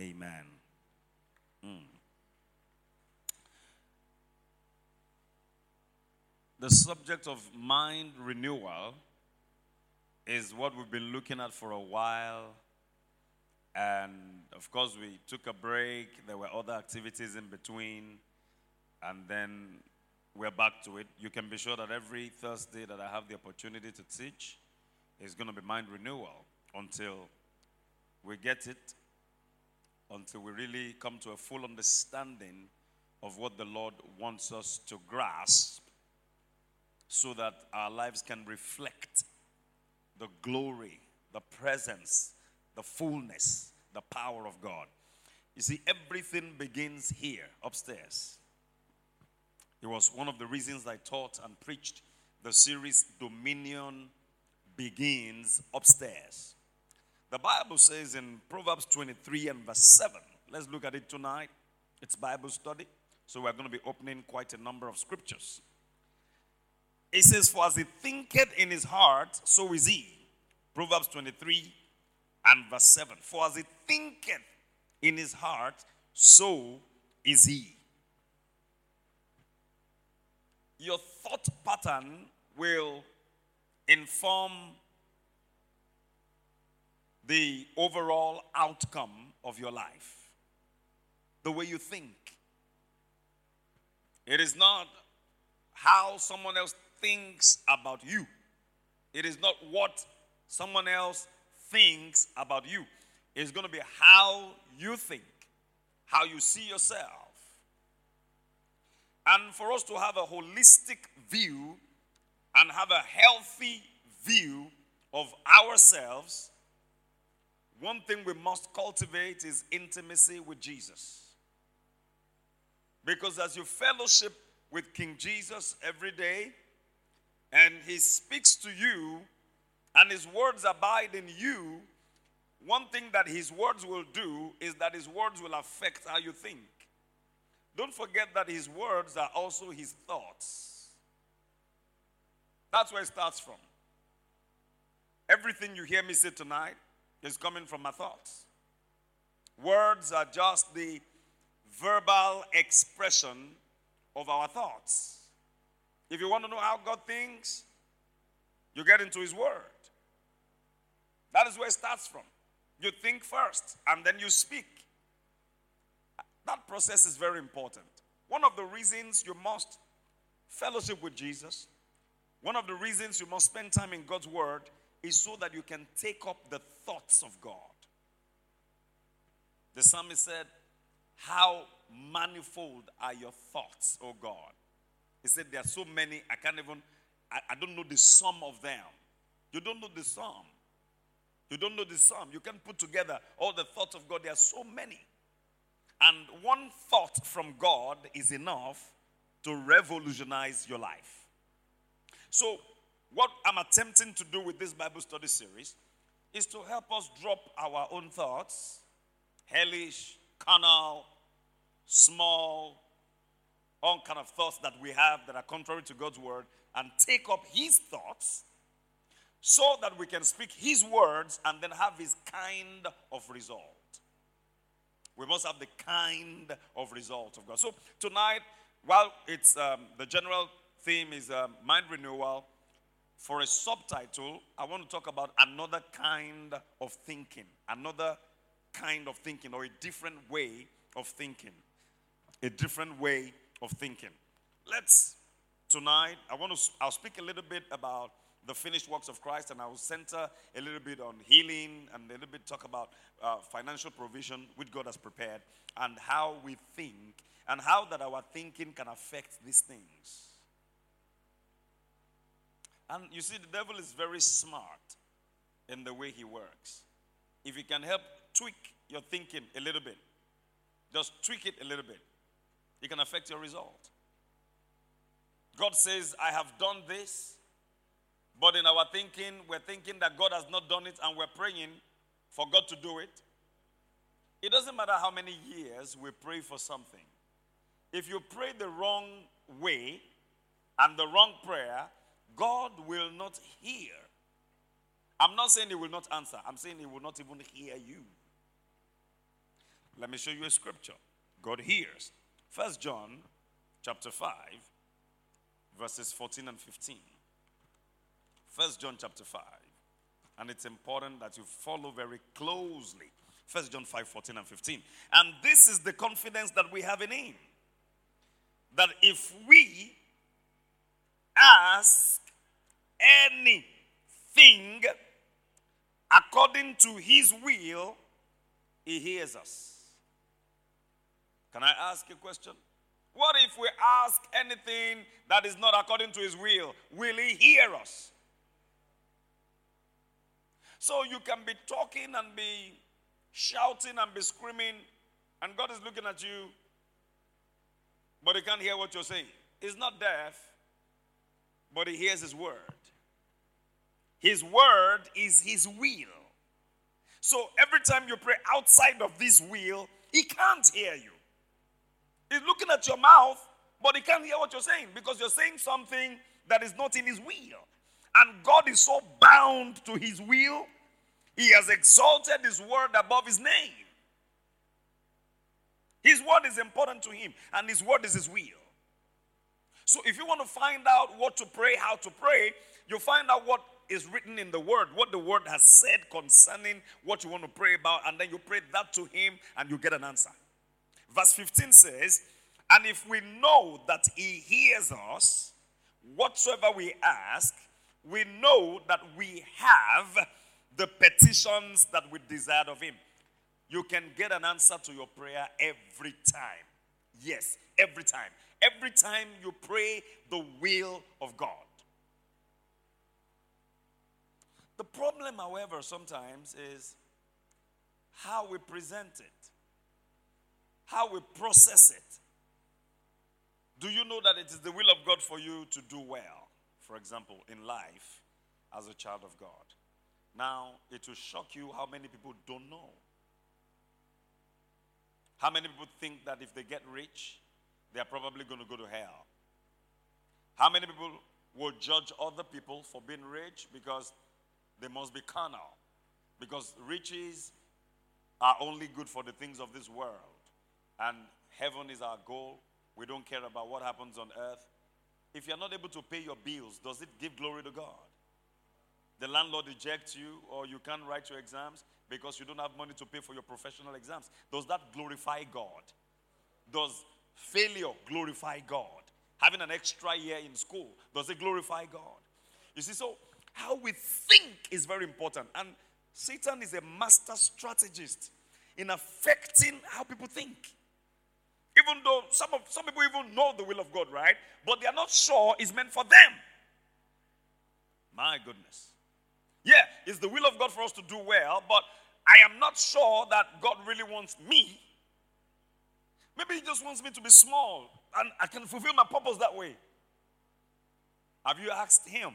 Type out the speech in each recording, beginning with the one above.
Amen. The subject of mind renewal is what we've been looking at for a while. And of course, we took a break. There were other activities in between. And then we're back to it. You can be sure that every Thursday that I have the opportunity to teach is going to be mind renewal until we get it, until we really come to a full understanding of what the Lord wants us to grasp so that our lives can reflect the glory, the presence, the fullness, the power of God. You see, everything begins here, upstairs. It was one of the reasons I taught and preached the series Dominion Begins Upstairs. The Bible says in Proverbs 23 and verse 7, let's look at it tonight. It's Bible study, so we're going to be opening quite a number of scriptures. It says, for as he thinketh in his heart, so is he. Proverbs 23 and verse 7. For as he thinketh in his heart, so is he. Your thought pattern will inform the overall outcome of your life. The way you think. It is not how someone else thinks about you. It is not what someone else thinks about you. It's going to be how you think, how you see yourself. And for us to have a holistic view and have a healthy view of ourselves, one thing we must cultivate is intimacy with Jesus. Because as you fellowship with King Jesus every day, and he speaks to you, and his words abide in you, one thing that his words will do is that his words will affect how you think. Don't forget that his words are also his thoughts. That's where it starts from. Everything you hear me say tonight is coming from my thoughts. Words are just the verbal expression of our thoughts. If you want to know how God thinks, you get into his word. That is where it starts from. You think first, and then you speak. That process is very important. One of the reasons you must fellowship with Jesus, one of the reasons you must spend time in God's word, is so that you can take up the thoughts of God. The psalmist said, how manifold are your thoughts, O God? He said, there are so many, I don't know the sum of them. You don't know the sum. You don't know the sum. You can put together all the thoughts of God. There are so many. And one thought from God is enough to revolutionize your life. So, what I'm attempting to do with this Bible study series is to help us drop our own thoughts, hellish, carnal, small, all kind of thoughts that we have that are contrary to God's word, and take up his thoughts so that we can speak his words and then have his kind of result. We must have the kind of result of God. So tonight, while it's the general theme is mind renewal, for a subtitle, I want to talk about another kind of thinking. Another kind of thinking, or a different way of thinking. A different way of thinking. Tonight, I'll speak a little bit about the finished works of Christ, and I will center a little bit on healing and a little bit talk about financial provision which God has prepared, and how we think and how that our thinking can affect these things. And you see, the devil is very smart in the way he works. If he can help tweak your thinking a little bit, just tweak it a little bit, it can affect your result. God says, I have done this, but in our thinking, we're thinking that God has not done it, and we're praying for God to do it. It doesn't matter how many years we pray for something. If you pray the wrong way and the wrong prayer, God will not hear. I'm not saying he will not answer. I'm saying he will not even hear you. Let me show you a scripture. God hears. 1 John chapter 5, verses 14 and 15. 1 John chapter 5. And it's important that you follow very closely. 1 John 5, 14 and 15. And this is the confidence that we have in him. That if we ask anything according to his will, he hears us. Can I ask a question? What if we ask anything that is not according to his will? Will he hear us? So you can be talking and be shouting and be screaming, and God is looking at you, but he can't hear what you're saying. He's not deaf, but he hears his word. His word is his will. So every time you pray outside of this will, he can't hear you. He's looking at your mouth, but he can't hear what you're saying because you're saying something that is not in his will. And God is so bound to his will, he has exalted his word above his name. His word is important to him, and his word is his will. So if you want to find out what to pray, how to pray, you find out what is written in the word, what the word has said concerning what you want to pray about, and then you pray that to him, and you get an answer. Verse 15 says, and if we know that he hears us, whatsoever we ask, we know that we have the petitions that we desired of him. You can get an answer to your prayer every time. Yes, every time. Every time you pray the will of God. The problem, however, sometimes is how we present it, how we process it. Do you know that it is the will of God for you to do well, for example, in life as a child of God? Now, it will shock you how many people don't know. How many people think that if they get rich, they are probably going to go to hell? How many people will judge other people for being rich because they must be carnal? Because riches are only good for the things of this world. And heaven is our goal. We don't care about what happens on earth. If you're not able to pay your bills, does it give glory to God? The landlord rejects you, or you can't write your exams because you don't have money to pay for your professional exams. Does that glorify God? Does failure glorify God? Having an extra year in school, does it glorify God? You see, so how we think is very important. And Satan is a master strategist in affecting how people think. Even though some people even know the will of God, right? But they are not sure it's meant for them. My goodness. Yeah, it's the will of God for us to do well, but I am not sure that God really wants me. Maybe he just wants me to be small, and I can fulfill my purpose that way. Have you asked him?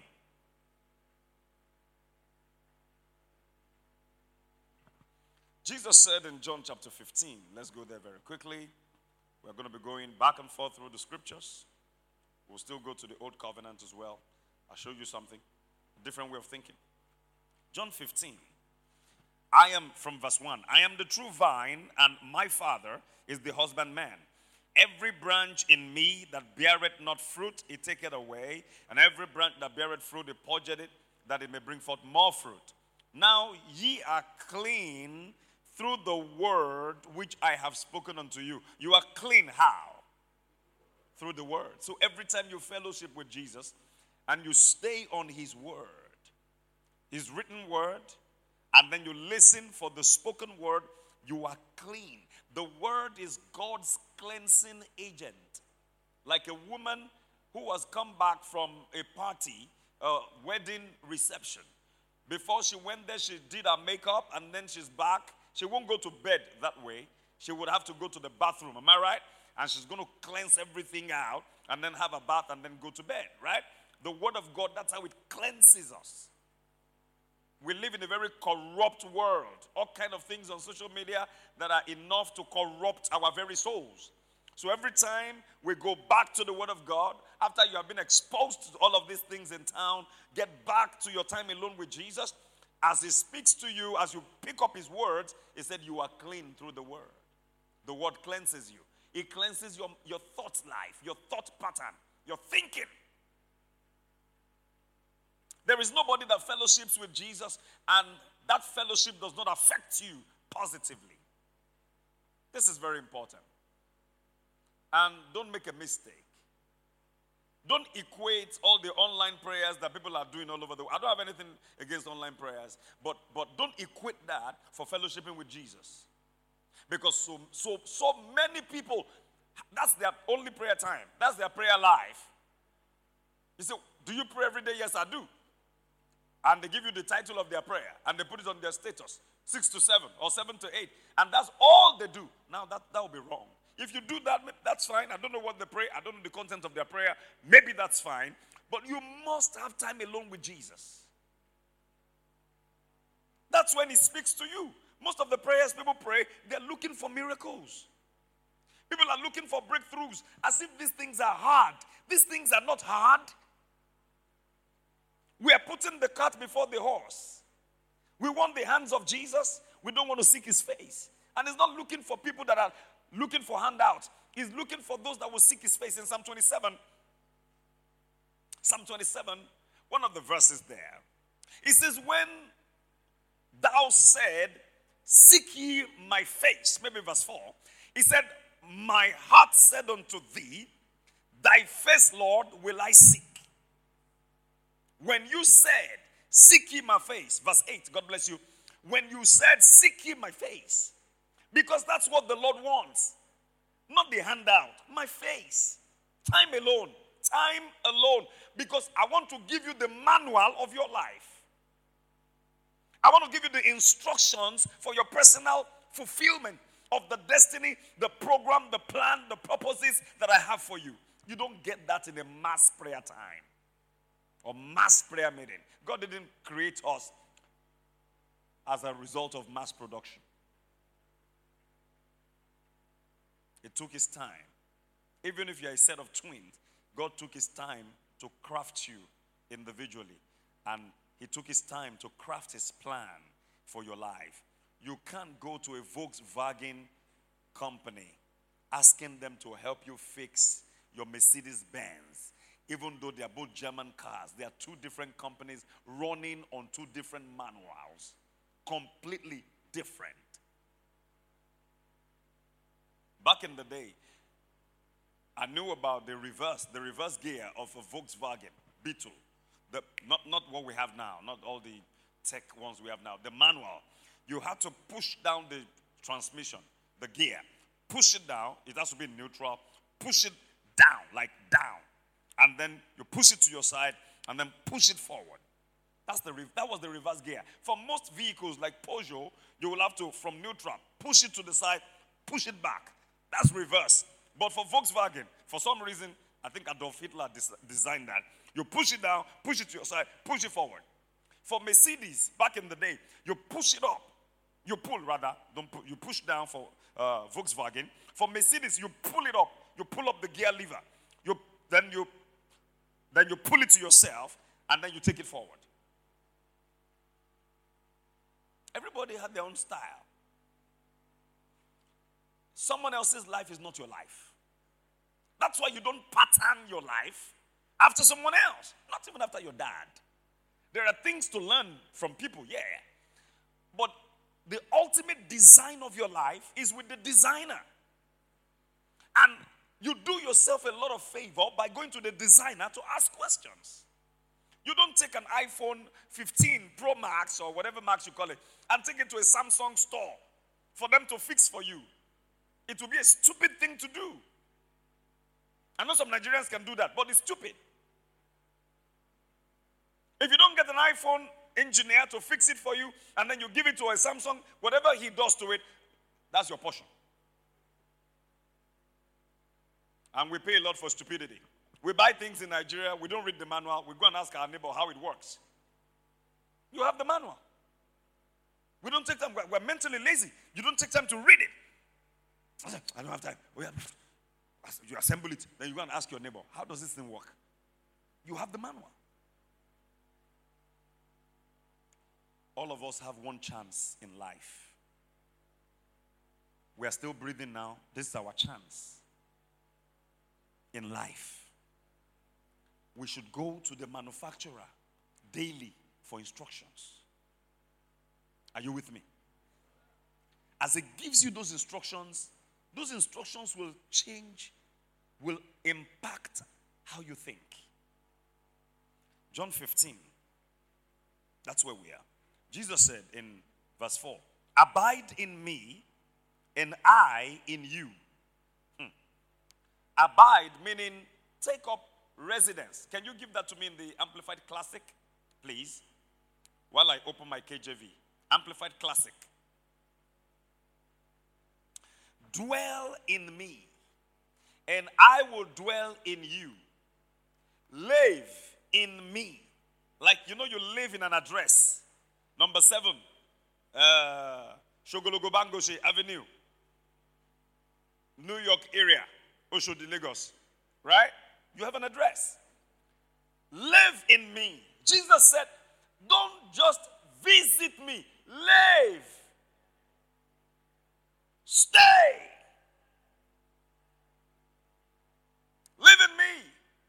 Jesus said in John chapter 15, let's go there very quickly. We're going to be going back and forth through the scriptures. We'll still go to the old covenant as well. I'll show you something, a different way of thinking. John 15, I am, from verse 1, I am the true vine, and my Father is the husbandman. Every branch in me that beareth not fruit, he taketh away, and every branch that beareth fruit, he purgeth it, that it may bring forth more fruit. Now ye are clean through the word which I have spoken unto you. You are clean how? Through the word. So every time you fellowship with Jesus and you stay on his word, his written word, and then you listen for the spoken word, you are clean. The word is God's cleansing agent. Like a woman who has come back from a party, a wedding reception. Before she went there, she did her makeup, and then she's back. She won't go to bed that way. She would have to go to the bathroom. Am I right? And she's going to cleanse everything out and then have a bath and then go to bed, right? The word of God, that's how it cleanses us. We live in a very corrupt world. All kind of things on social media that are enough to corrupt our very souls. So every time we go back to the word of God, after you have been exposed to all of these things in town, get back to your time alone with Jesus. As he speaks to you, as you pick up his words, he said you are clean through the word. The word cleanses you. It cleanses your thought life, your thought pattern, your thinking. There is nobody that fellowships with Jesus and that fellowship does not affect you positively. This is very important. And don't make a mistake. Don't equate all the online prayers that people are doing all over the world. I don't have anything against online prayers, but don't equate that for fellowshipping with Jesus. Because so many people, that's their only prayer time. That's their prayer life. You say, do you pray every day? Yes, I do. And they give you the title of their prayer, and they put it on their status, 6 to 7 or 7 to 8. And that's all they do. Now, that will be wrong. If you do that, that's fine. I don't know what they pray. I don't know the content of their prayer. Maybe that's fine. But you must have time alone with Jesus. That's when he speaks to you. Most of the prayers people pray, they're looking for miracles. People are looking for breakthroughs as if these things are hard. These things are not hard. We are putting the cart before the horse. We want the hands of Jesus. We don't want to seek his face. And he's not looking for people that are looking for handouts. He's looking for those that will seek his face. In Psalm 27, one of the verses there, it says, when thou said, seek ye my face, maybe verse 4, he said, my heart said unto thee, thy face, Lord, will I seek. When you said, seek ye my face, verse 8, God bless you. When you said, seek ye my face, because that's what the Lord wants. Not the handout, my face. Time alone. Time alone. Because I want to give you the manual of your life. I want to give you the instructions for your personal fulfillment of the destiny, the program, the plan, the purposes that I have for you. You don't get that in a mass prayer time or mass prayer meeting. God didn't create us as a result of mass production. It took his time. Even if you're a set of twins, God took his time to craft you individually. And he took his time to craft his plan for your life. You can't go to a Volkswagen company asking them to help you fix your Mercedes-Benz. Even though they are both German cars, they are two different companies running on two different manuals. Completely different. Back in the day, I knew about the reverse gear of a Volkswagen Beetle. Not what we have now, not all the tech ones we have now. The manual. You had to push down the transmission, the gear. Push it down. It has to be neutral. Push it down, like down. And then you push it to your side and then push it forward. That was the reverse gear. For most vehicles like Peugeot, you will have to, from neutral, push it to the side, push it back. That's reverse. But for Volkswagen, for some reason, I think Adolf Hitler designed that. You push it down, push it to your side, push it forward. For Mercedes, back in the day, you push it up. You pull, rather. You push down for Volkswagen. For Mercedes, you pull it up. You pull up the gear lever. Then you pull it to yourself, and then you take it forward. Everybody had their own style. Someone else's life is not your life. That's why you don't pattern your life after someone else, not even after your dad. There are things to learn from people, yeah. But the ultimate design of your life is with the designer. And you do yourself a lot of favor by going to the designer to ask questions. You don't take an iPhone 15 Pro Max or whatever Max you call it and take it to a Samsung store for them to fix for you. It will be a stupid thing to do. I know some Nigerians can do that, but it's stupid. If you don't get an iPhone engineer to fix it for you and then you give it to a Samsung, whatever he does to it, that's your portion. And we pay a lot for stupidity. We buy things in Nigeria, we don't read the manual, we go and ask our neighbor how it works. You have the manual. We don't take time, we're mentally lazy. You don't take time to read it. I don't have time. You assemble it, then you go and ask your neighbor, how does this thing work? You have the manual. All of us have one chance in life. We are still breathing now. This is our chance in life. We should go to the manufacturer daily for instructions. Are you with me? As it gives you those instructions will change, will impact how you think. John 15. That's where we are. Jesus said in verse 4, abide in me and I in you. Abide meaning take up residence. Can you give that to me in the Amplified Classic, please? While I open my KJV. Amplified Classic. Dwell in me, and I will dwell in you. Live in me. Like, you live in an address. Number 7, Shogologobangoshi Avenue, New York area, Oshodi, Lagos. Right? You have an address. Live in me. Jesus said, don't just visit me. Live. Stay. Live in me.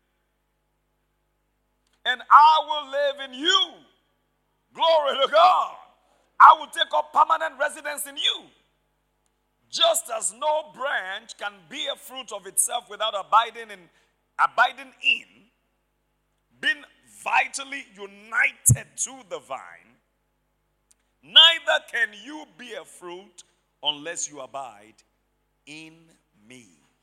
And I will live in you. Glory to God. I will take up permanent residence in you. Just as no branch can bear fruit of itself without abiding in, being vitally united to the vine, neither can you bear fruit unless you abide in me.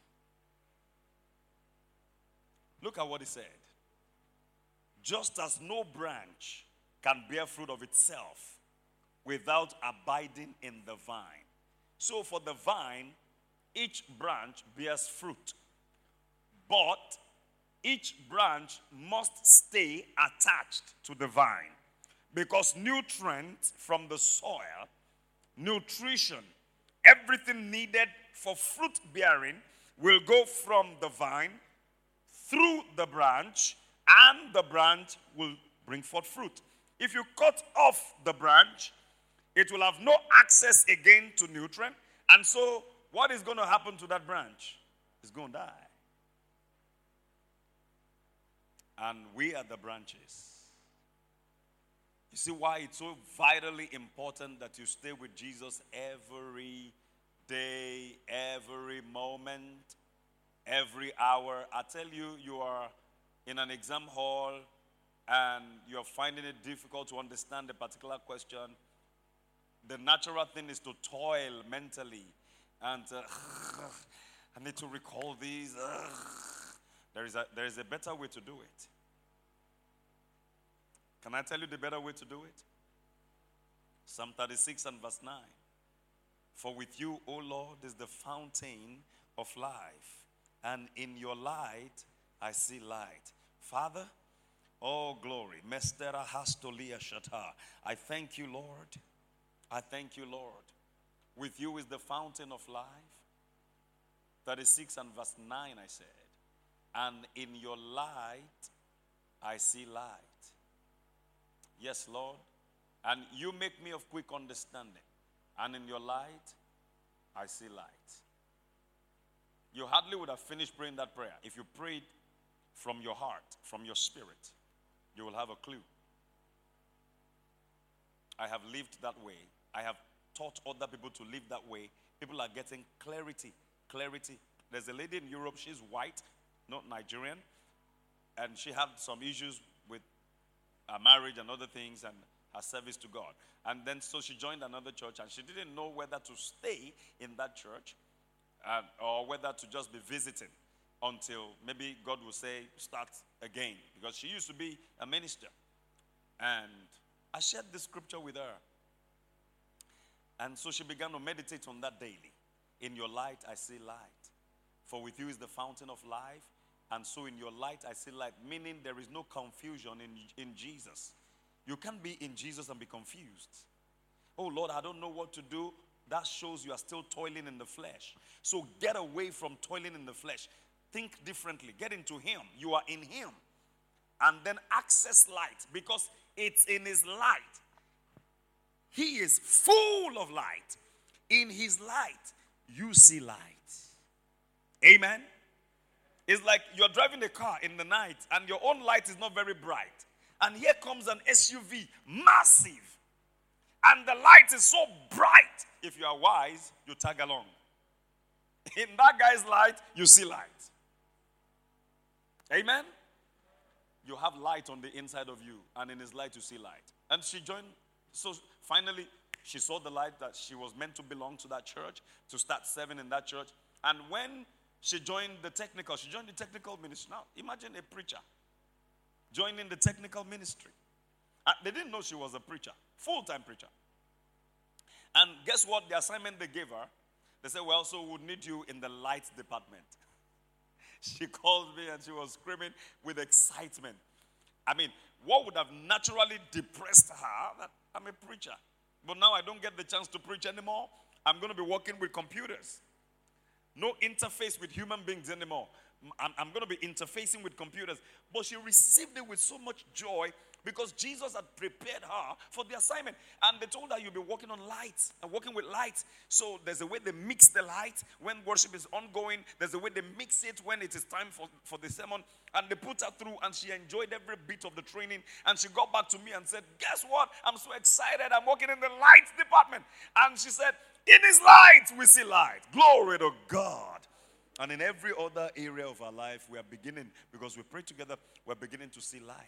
Look at what he said. Just as no branch can bear fruit of itself without abiding in the vine. So for the vine, each branch bears fruit. But each branch must stay attached to the vine. Because nutrients from the soil, nutrition, everything needed for fruit bearing will go from the vine through the branch, and the branch will bring forth fruit. If you cut off the branch, it will have no access again to nutrient. And so what is going to happen to that branch? It's going to die. And we are the branches. You see why it's so vitally important that you stay with Jesus every day, every moment, every hour. I tell you, you are in an exam hall and you're finding it difficult to understand a particular question. The natural thing is to toil mentally and I need to recall these. There is a better way to do it. Can I tell you the better way to do it? Psalm 36 and verse 9. For with you, O Lord, is the fountain of life, and in your light I see light. Father, oh glory, Mestera Hastolia Shata. I thank you, Lord. I thank you, Lord. With you is the fountain of life. 36 and verse 9 I said. And in your light I see light. Yes, Lord. And you make me of quick understanding. And in your light I see light. You hardly would have finished praying that prayer. If you prayed from your heart, from your spirit, you will have a clue. I have lived that way. I have taught other people to live that way. People are getting clarity. Clarity. There's a lady in Europe, she's white, not Nigerian, and she had some issues with her marriage and other things and her service to God. And then so she joined another church and she didn't know whether to stay in that church or whether to just be visiting until maybe God will say start again, because she used to be a minister. And I shared this scripture with her. And so she began to meditate on that daily. In your light, I see light. For with you is the fountain of life. And so in your light, I see light. Meaning there is no confusion in Jesus. You can't be in Jesus and be confused. Oh Lord, I don't know what to do. That shows you are still toiling in the flesh. So get away from toiling in the flesh. Think differently. Get into Him. You are in Him. And then access light, because it's in His light. He is full of light. In His light, you see light. Amen. It's like you're driving a car in the night and your own light is not very bright. And here comes an SUV, massive. And the light is so bright. If you are wise, you tag along. In that guy's light, you see light. Amen? You have light on the inside of you, and in his light, you see light. And she joined, so finally, she saw the light that she was meant to belong to that church, to start serving in that church. And when she joined the technical ministry. Now, imagine a preacher joining the technical ministry. They didn't know she was a preacher, full-time preacher. And guess what? The assignment they gave her, they said, well, so we'll need you in the light department. She called me and she was screaming with excitement. I mean, what would have naturally depressed her, that I'm a preacher. But now I don't get the chance to preach anymore. I'm going to be working with computers. No interface with human beings anymore. I'm going to be interfacing with computers. But she received it with so much joy because Jesus had prepared her for the assignment. And they told her you'll be working on lights and working with lights. So there's a way they mix the light when worship is ongoing. There's a way they mix it when it is time for the sermon. And they put her through and she enjoyed every bit of the training. And she got back to me and said, guess what? I'm so excited. I'm working in the lights department. And she said, in his light, we see light. Glory to God. And in every other area of our life, we are beginning, because we pray together, we're beginning to see light.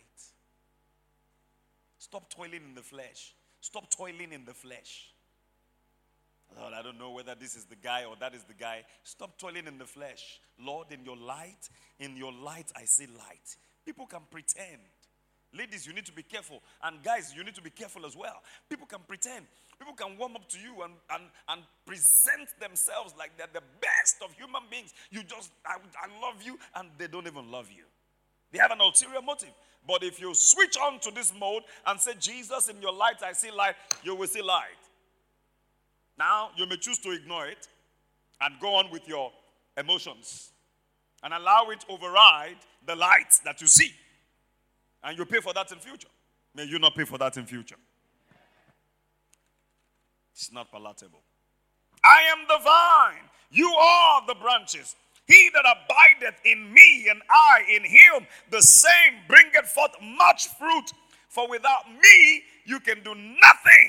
Stop toiling in the flesh. Stop toiling in the flesh. Lord, I don't know whether this is the guy or that is the guy. Stop toiling in the flesh. Lord, in your light I see light. People can pretend. Ladies, you need to be careful. And guys, you need to be careful as well. People can pretend. People can warm up to you and present themselves like they're the best of human beings. I love you, and they don't even love you. They have an ulterior motive. But if you switch on to this mode and say, Jesus, in your light I see light, you will see light. Now, you may choose to ignore it and go on with your emotions and allow it to override the light that you see. And you pay for that in future. May you not pay for that in future. It's not palatable. I am the vine. You are the branches. He that abideth in me and I in him, the same bringeth forth much fruit. For without me, you can do nothing.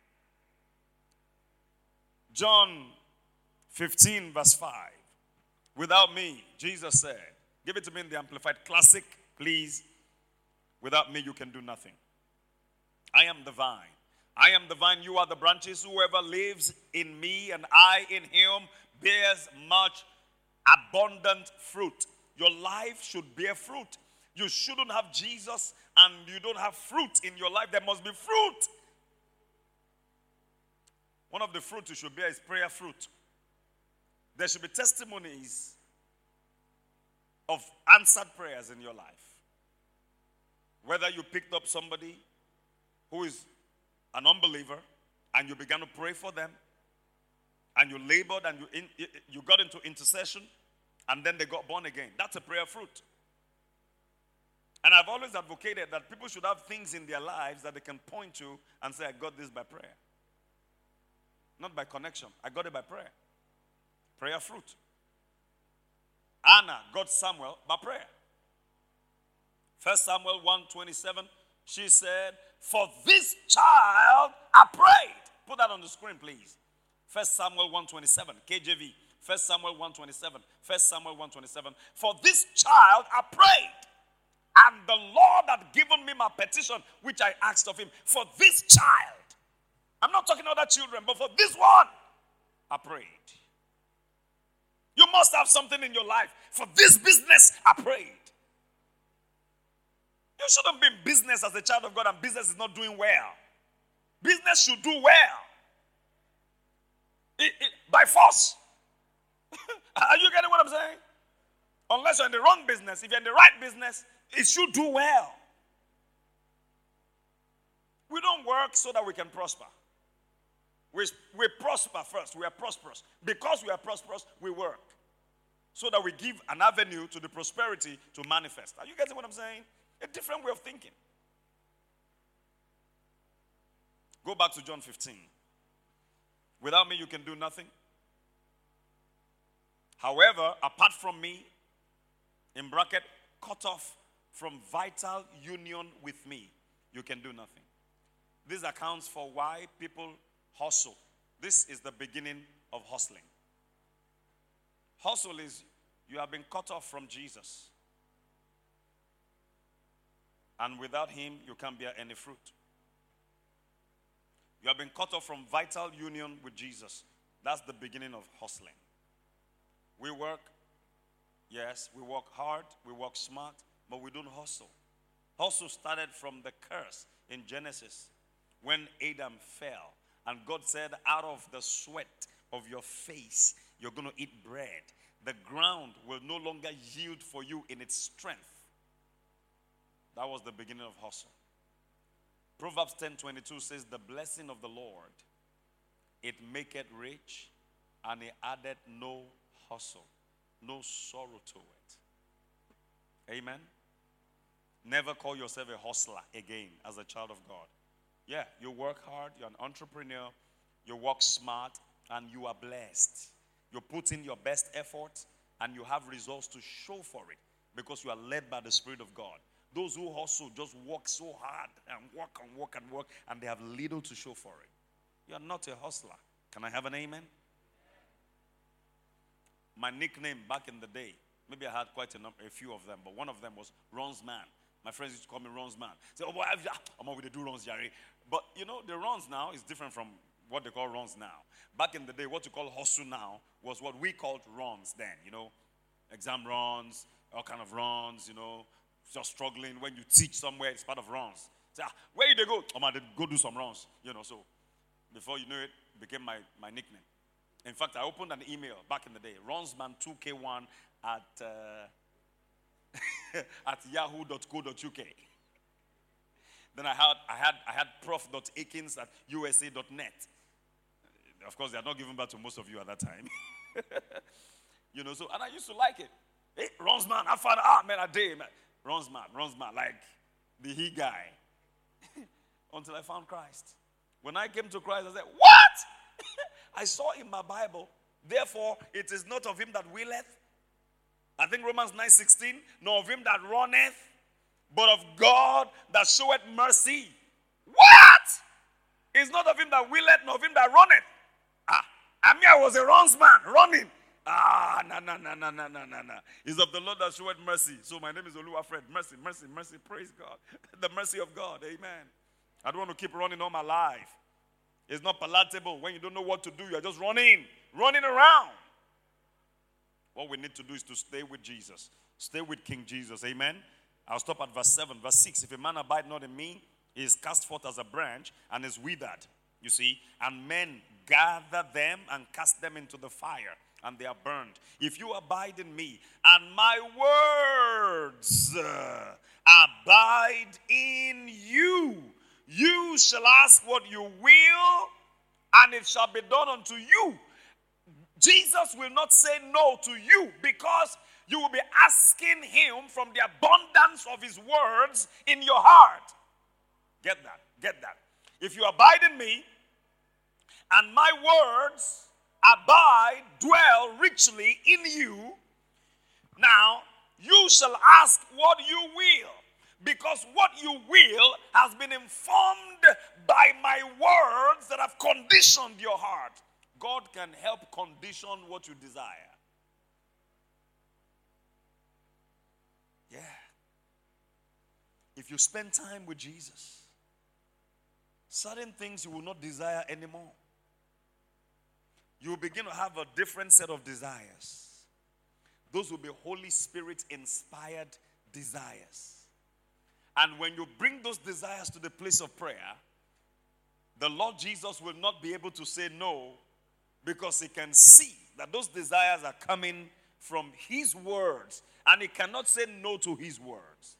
John 15 verse 5. Without me, Jesus said, give it to me in the Amplified Classic, please. Without me, you can do nothing. I am the vine. I am the vine, you are the branches. Whoever lives in me and I in him bears much abundant fruit. Your life should bear fruit. You shouldn't have Jesus and you don't have fruit in your life. There must be fruit. One of the fruit you should bear is prayer fruit. There should be testimonies of answered prayers in your life. Whether you picked up somebody who is an unbeliever and you began to pray for them and you labored and you got into intercession and then they got born again. That's a prayer fruit. And I've always advocated that people should have things in their lives that they can point to and say, I got this by prayer. Not by connection. I got it by prayer. Prayer fruit. Anna got Samuel by prayer. 1 Samuel 1:27, she said, for this child I prayed. Put that on the screen, please. 1 Samuel 1:27, KJV. 1 Samuel 1:27. 1 Samuel 1:27. For this child I prayed. And the Lord had given me my petition, which I asked of him. For this child. I'm not talking other children, but for this one, I prayed. You must have something in your life. For this business, I prayed. You shouldn't be in business as a child of God and business is not doing well. Business should do well. By force. Are you getting what I'm saying? Unless you're in the wrong business. If you're in the right business, it should do well. We don't work so that we can prosper. We prosper first. We are prosperous. Because we are prosperous, we work. So that we give an avenue to the prosperity to manifest. Are you getting what I'm saying? A different way of thinking. Go back to John 15. Without me, you can do nothing. However, apart from me, in bracket, cut off from vital union with me, you can do nothing. This accounts for why people hustle. This is the beginning of hustling. Hustle is you have been cut off from Jesus. And without him, you can't bear any fruit. You have been cut off from vital union with Jesus. That's the beginning of hustling. We work, yes, we work hard, we work smart, but we don't hustle. Hustle started from the curse in Genesis when Adam fell. And God said, out of the sweat of your face, you're going to eat bread. The ground will no longer yield for you in its strength. That was the beginning of hustle. Proverbs 10:22 says, the blessing of the Lord, it maketh rich, and he added no hustle, no sorrow to it. Amen? Never call yourself a hustler again as a child of God. Yeah, you work hard, you're an entrepreneur, you work smart, and you are blessed. You put in your best effort, and you have results to show for it because you are led by the Spirit of God. Those who hustle just work so hard and work and work and work, and they have little to show for it. You are not a hustler. Can I have an amen? My nickname back in the day, maybe I had quite a few of them, but one of them was Ron's Man. My friends used to call me Ron's Man. Say, oh boy, I'm over to do Ron's, Jerry. But you know, the Rons now is different from what they call Rons now. Back in the day, what you call hustle now was what we called Rons then, you know. Exam runs, all kind of runs, you know. Just struggling. When you teach somewhere, it's part of runs. Say, where did they go? Oh man, they go do some runs, you know. So before you know it, it became my nickname. In fact, I opened an email back in the day, ronsman2k1 at yahoo.co.uk. Then I had prof.akins@usa.net. Of course, they are not giving back to most of you at that time. You know, so, and I used to like it. Hey, Ronsman, I found man, a day, man. Ronsman, like the he guy. Until I found Christ. When I came to Christ, I said, what? I saw in my Bible, therefore, it is not of him that willeth. I think Romans 9:16, nor of him that runneth, but of God that showeth mercy. What? It's not of him that willeth, nor of him that runneth. I was a runs man, running. No. It's of the Lord that showeth mercy. So my name is Oluwafred. Mercy, mercy, mercy. Praise God. The mercy of God. Amen. I don't want to keep running all my life. It's not palatable. When you don't know what to do, you're just running around. What we need to do is to stay with Jesus. Stay with King Jesus. Amen. I'll stop at verse 7. Verse 6. If a man abide not in me, he is cast forth as a branch and is withered. You see. And men gather them and cast them into the fire, and they are burned. If you abide in me, and my words abide in you, you shall ask what you will, and it shall be done unto you. Jesus will not say no to you because you will be asking him from the abundance of his words in your heart. Get that. If you abide in me, and my words abide, dwell richly in you, now you shall ask what you will, because what you will has been informed by my words that have conditioned your heart. God can help condition what you desire. Yeah. If you spend time with Jesus, certain things you will not desire anymore. You will begin to have a different set of desires. Those will be Holy Spirit inspired desires. And when you bring those desires to the place of prayer, the Lord Jesus will not be able to say no, because he can see that those desires are coming from his words, and he cannot say no to his words.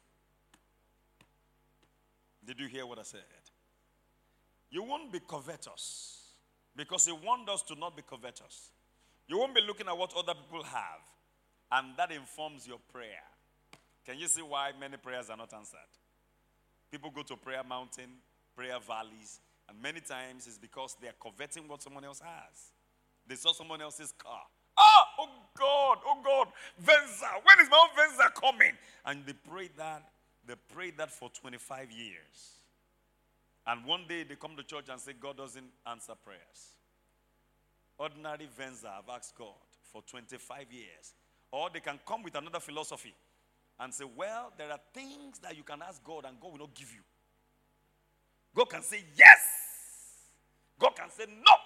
Did you hear what I said? You won't be covetous, because he wants us to not be covetous. You won't be looking at what other people have, and that informs your prayer. Can you see why many prayers are not answered? People go to prayer mountain, prayer valleys, and many times it's because they are coveting what someone else has. They saw someone else's car. Oh God, Venza. When is my own Venza coming? And they prayed that for 25 years. And one day they come to church and say, God doesn't answer prayers. Ordinary Venza have asked God for 25 years. Or they can come with another philosophy and say, well, there are things that you can ask God and God will not give you. God can say yes. God can say no.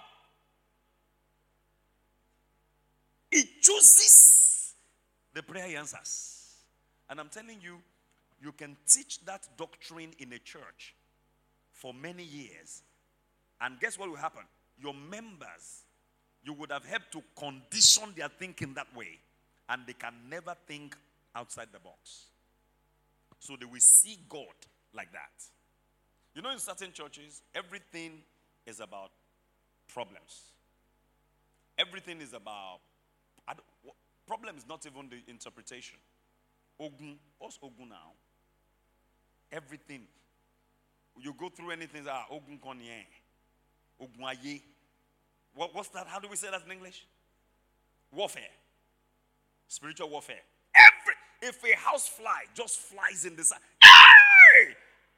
He chooses the prayer he answers. And I'm telling you, you can teach that doctrine in a church for many years. And guess what will happen? Your members, you would have helped to condition their thinking that way. And they can never think outside the box. So they will see God like that. You know, in certain churches, everything is about problems. Everything is about, problem is not even the interpretation. Ogun, what's Ogun now? Everything. You go through anything, Ogun konye, Ogun aye. What's that? How do we say that in English? Warfare. Spiritual warfare. If a house fly just flies in the sun, hey!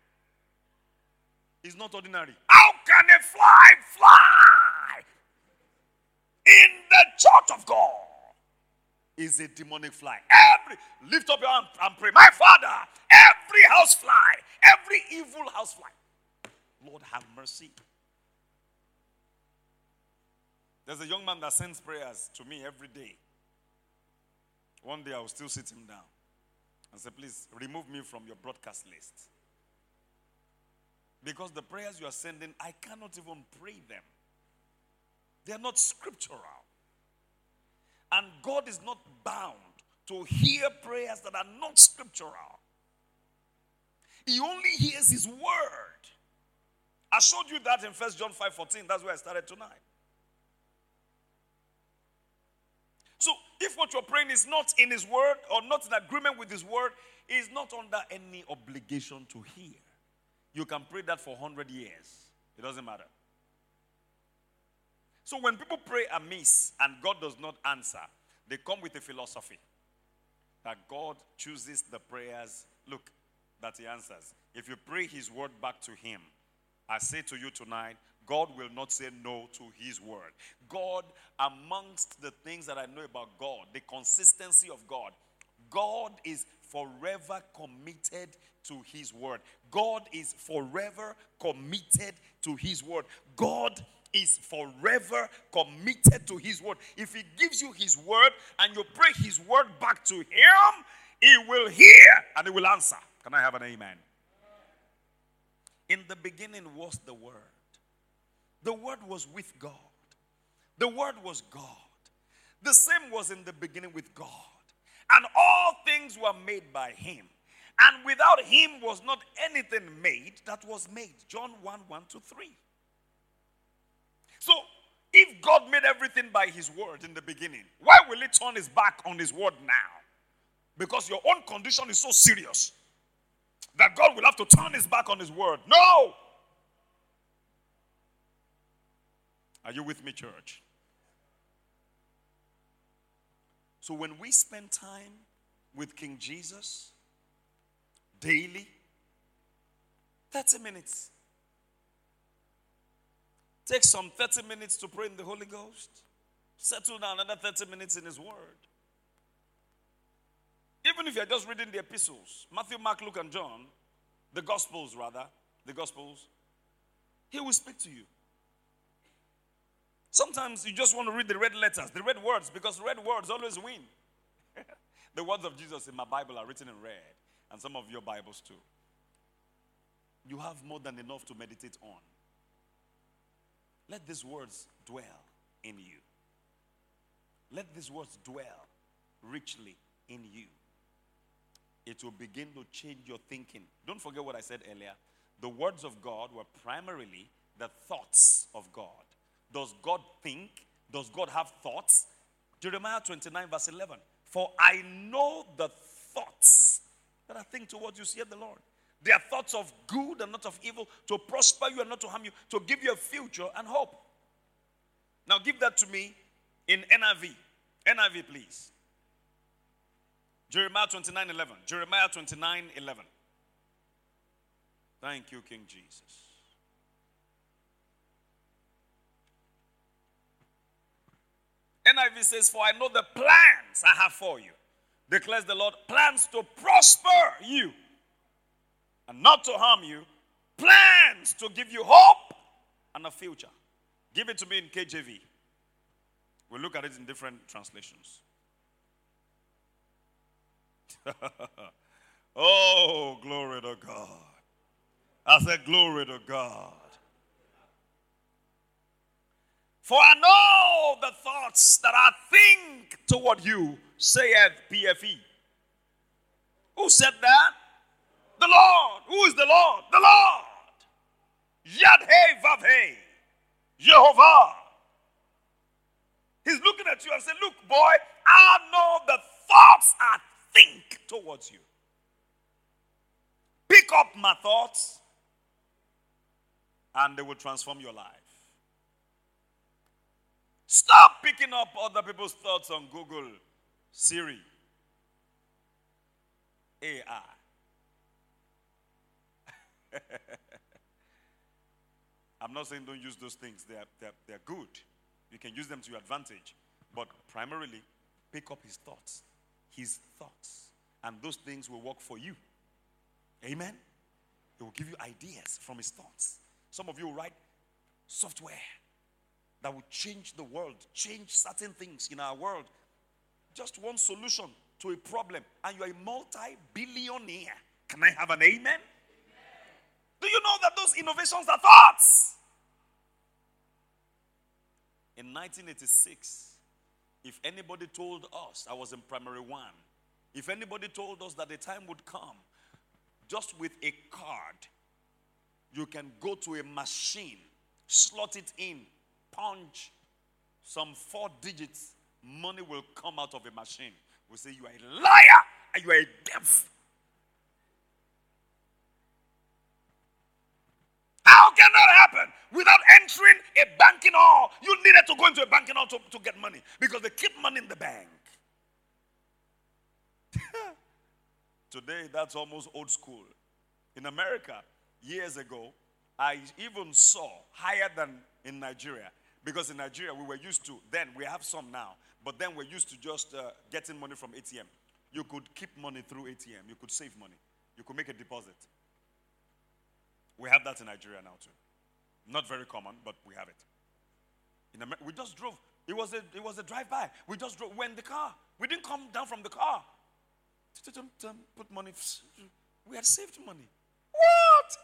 It's not ordinary. How can a fly in the church of God? Is a demonic fly. Lift up your hand and pray. My Father, every house fly, every evil house fly, Lord have mercy. There's a young man that sends prayers to me every day. One day I will still sit him down and say, please remove me from your broadcast list. Because the prayers you are sending, I cannot even pray them. They are not scriptural. And God is not bound to hear prayers that are not scriptural. He only hears his word. I showed you that in 1 John 5:14. That's where I started tonight. So if what you're praying is not in his word or not in agreement with his word, he is not under any obligation to hear. You can pray that for 100 years. It doesn't matter. So when people pray amiss and God does not answer, they come with a philosophy that God chooses the prayers, look, that he answers. If you pray his word back to him, I say to you tonight, God will not say no to his word. God, amongst the things that I know about God, the consistency of God, God is forever committed to his word. God is forever committed to his word. God is forever committed to his word. If he gives you his word and you pray his word back to him, he will hear and he will answer. Can I have an amen? In the beginning was the word. The word was with God. The word was God. The same was in the beginning with God. And all things were made by him. And without him was not anything made that was made. John 1:1-3. So, if God made everything by his word in the beginning, why will he turn his back on his word now? Because your own condition is so serious that God will have to turn his back on his word. No! Are you with me, church? So when we spend time with King Jesus daily, 30 minutes. Take some 30 minutes to pray in the Holy Ghost. Settle down another 30 minutes in his word. Even if you're just reading the epistles, Matthew, Mark, Luke, and John, the Gospels, he will speak to you. Sometimes you just want to read the red letters, the red words, because red words always win. The words of Jesus in my Bible are written in red, and some of your Bibles too. You have more than enough to meditate on. Let these words dwell in you. Let these words dwell richly in you. It will begin to change your thinking. Don't forget what I said earlier. The words of God were primarily the thoughts of God. Does God think? Does God have thoughts? Jeremiah 29:11. For I know the thoughts that I think towards you, saith the Lord. They are thoughts of good and not of evil, to prosper you and not to harm you, to give you a future and hope. Now give that to me in NIV. NIV, please. Jeremiah 29:11. Jeremiah 29:11. Thank you, King Jesus. NIV says, "For I know the plans I have for you, declares the Lord, plans to prosper you and not to harm you, plans to give you hope and a future." Give it to me in KJV. We'll look at it in different translations. Oh, glory to God. I said, glory to God. "For I know the thoughts that I think toward you, saith PFE." Who said that? The Lord. Who is the Lord? The Lord. Yad-Heh Vav-Heh. Jehovah. He's looking at you and saying, "Look, boy, I know the thoughts I think towards you. Pick up my thoughts and they will transform your life. Stop picking up other people's thoughts on Google, Siri, AI. I'm not saying don't use those things. They're good. You can use them to your advantage. But primarily, pick up his thoughts. His thoughts. And those things will work for you. Amen? He will give you ideas from his thoughts. Some of you will write software that will change the world, change certain things in our world. Just one solution to a problem, and you're a multi-billionaire. Can I have an amen? Amen? Do you know that those innovations are thoughts? In 1986, if anybody told us, I was in primary one, if anybody told us that the time would come, just with a card, you can go to a machine, slot it in, punch some 4 digits, money will come out of a machine. We say you are a liar and you are a devil. How can that happen? Without entering a banking hall. You needed to go into a banking hall to get money because they keep money in the bank. Today, that's almost old school. In America, years ago, I even saw higher than in Nigeria. Because in Nigeria, we were used to, then we have some now, but then we're used to just getting money from ATM. You could keep money through ATM. You could save money. You could make a deposit. We have that in Nigeria now too. Not very common, but we have it. We just drove. It was a drive-by. We just drove. We're in the car. We didn't come down from the car. Put money. We had saved money. What?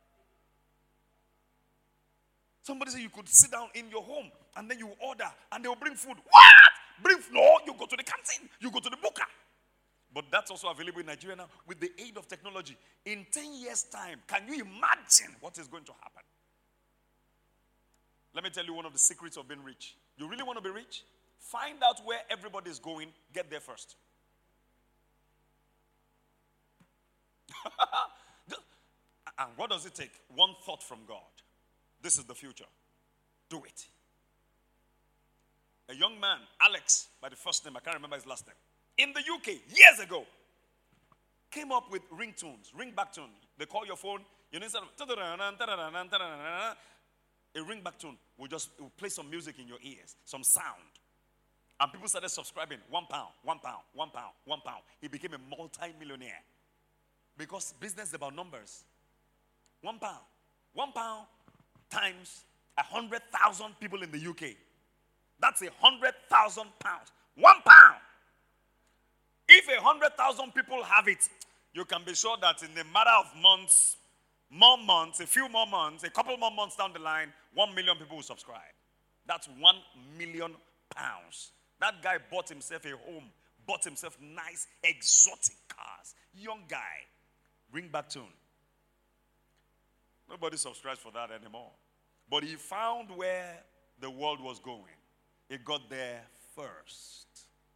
Somebody said you could sit down in your home and then you order and they will bring food. What? No, you go to the canteen. You go to the booker. But that's also available in Nigeria now with the aid of technology. In 10 years' time, can you imagine what is going to happen? Let me tell you one of the secrets of being rich. You really want to be rich? Find out where everybody is going. Get there first. And what does it take? One thought from God. This is the future. Do it. A young man, Alex, by the first name, I can't remember his last name, in the UK, years ago, came up with ringtones, ringback tune. They call your phone, you know, instead of a ringback tune will play some music in your ears, some sound. And people started subscribing. £1, £1, £1, £1. He became a multi-millionaire. Because business is about numbers. £1. £1 times 100,000 people in the UK. That's 100,000 pounds. £1. If 100,000 people have it, you can be sure that in a matter of months, a few more months, a couple more months down the line, 1 million people will subscribe. That's £1 million. That guy bought himself a home, bought himself nice, exotic cars. Young guy. Ringback tune. Nobody subscribes for that anymore. But he found where the world was going. He got there first.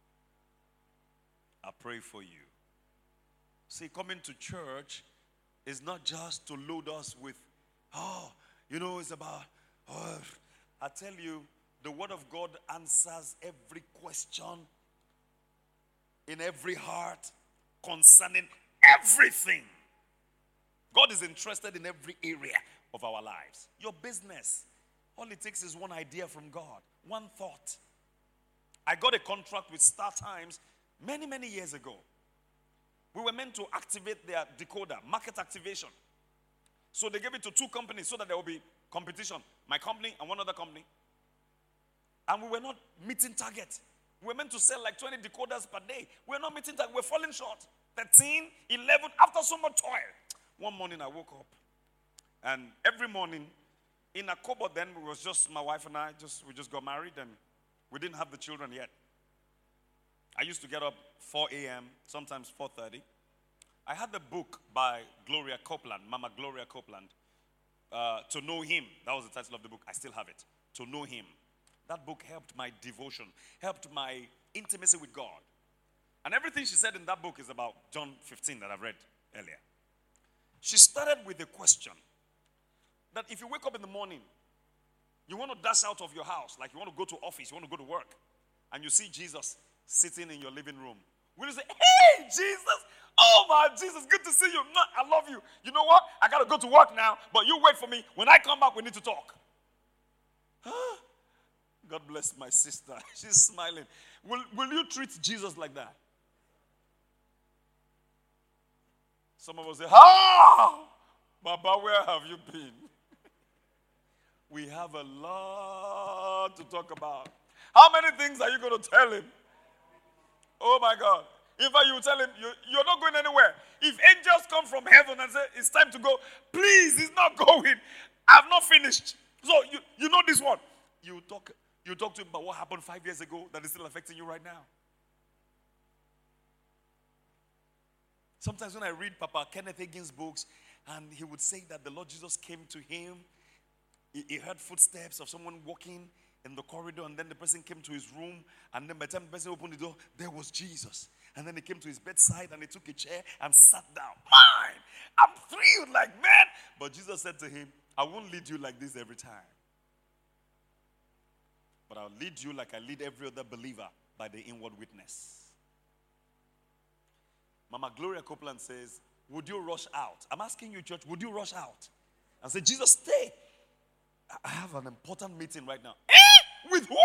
I pray for you. See, coming to church is not just to load us with, it's about, I tell you, the word of God answers every question in every heart concerning everything. God is interested in every area of our lives. Your business, all it takes is one idea from God, one thought. I got a contract with Star Times many, many years ago. We were meant to activate their decoder, market activation. So they gave it to two companies so that there will be competition. My company and one other company. And we were not meeting target. We were meant to sell like 20 decoders per day. We were not meeting target. We're falling short. 13, 11, after so much toil. One morning I woke up. And every morning, in a cupboard then, it was just my wife and I. We just got married and we didn't have the children yet. I used to get up 4 a.m., sometimes 4:30. I had the book by Gloria Copeland, Mama Gloria Copeland, To Know Him. That was the title of the book. I still have it. To Know Him. That book helped my devotion, helped my intimacy with God. And everything she said in that book is about John 15 that I've read earlier. She started with a question that if you wake up in the morning, you want to dash out of your house, like you want to go to office, you want to go to work, and you see Jesus sitting in your living room, will you say, "Hey, Jesus, oh my Jesus, good to see you. I love you. You know what? I got to go to work now, but you wait for me. When I come back, we need to talk." God bless my sister. She's smiling. Will you treat Jesus like that? Some of us say, Baba, where have you been? We have a lot to talk about. How many things are you going to tell him? Oh my God. In fact, you tell him, you're not going anywhere. If angels come from heaven and say, it's time to go, please, he's not going. I've not finished. So, you know this one. You talk to him about what happened 5 years ago that is still affecting you right now. Sometimes when I read Papa Kenneth Hagin's books, and he would say that the Lord Jesus came to him, he heard footsteps of someone walking in the corridor, and then the person came to his room, and then by the time the person opened the door, there was Jesus. And then he came to his bedside, and he took a chair and sat down. Mine! I'm thrilled, like, man! But Jesus said to him, I won't lead you like this every time. But I'll lead you like I lead every other believer, by the inward witness. Mama Gloria Copeland says, would you rush out? I'm asking you, church, would you rush out? And say, Jesus, stay. I have an important meeting right now. With whom?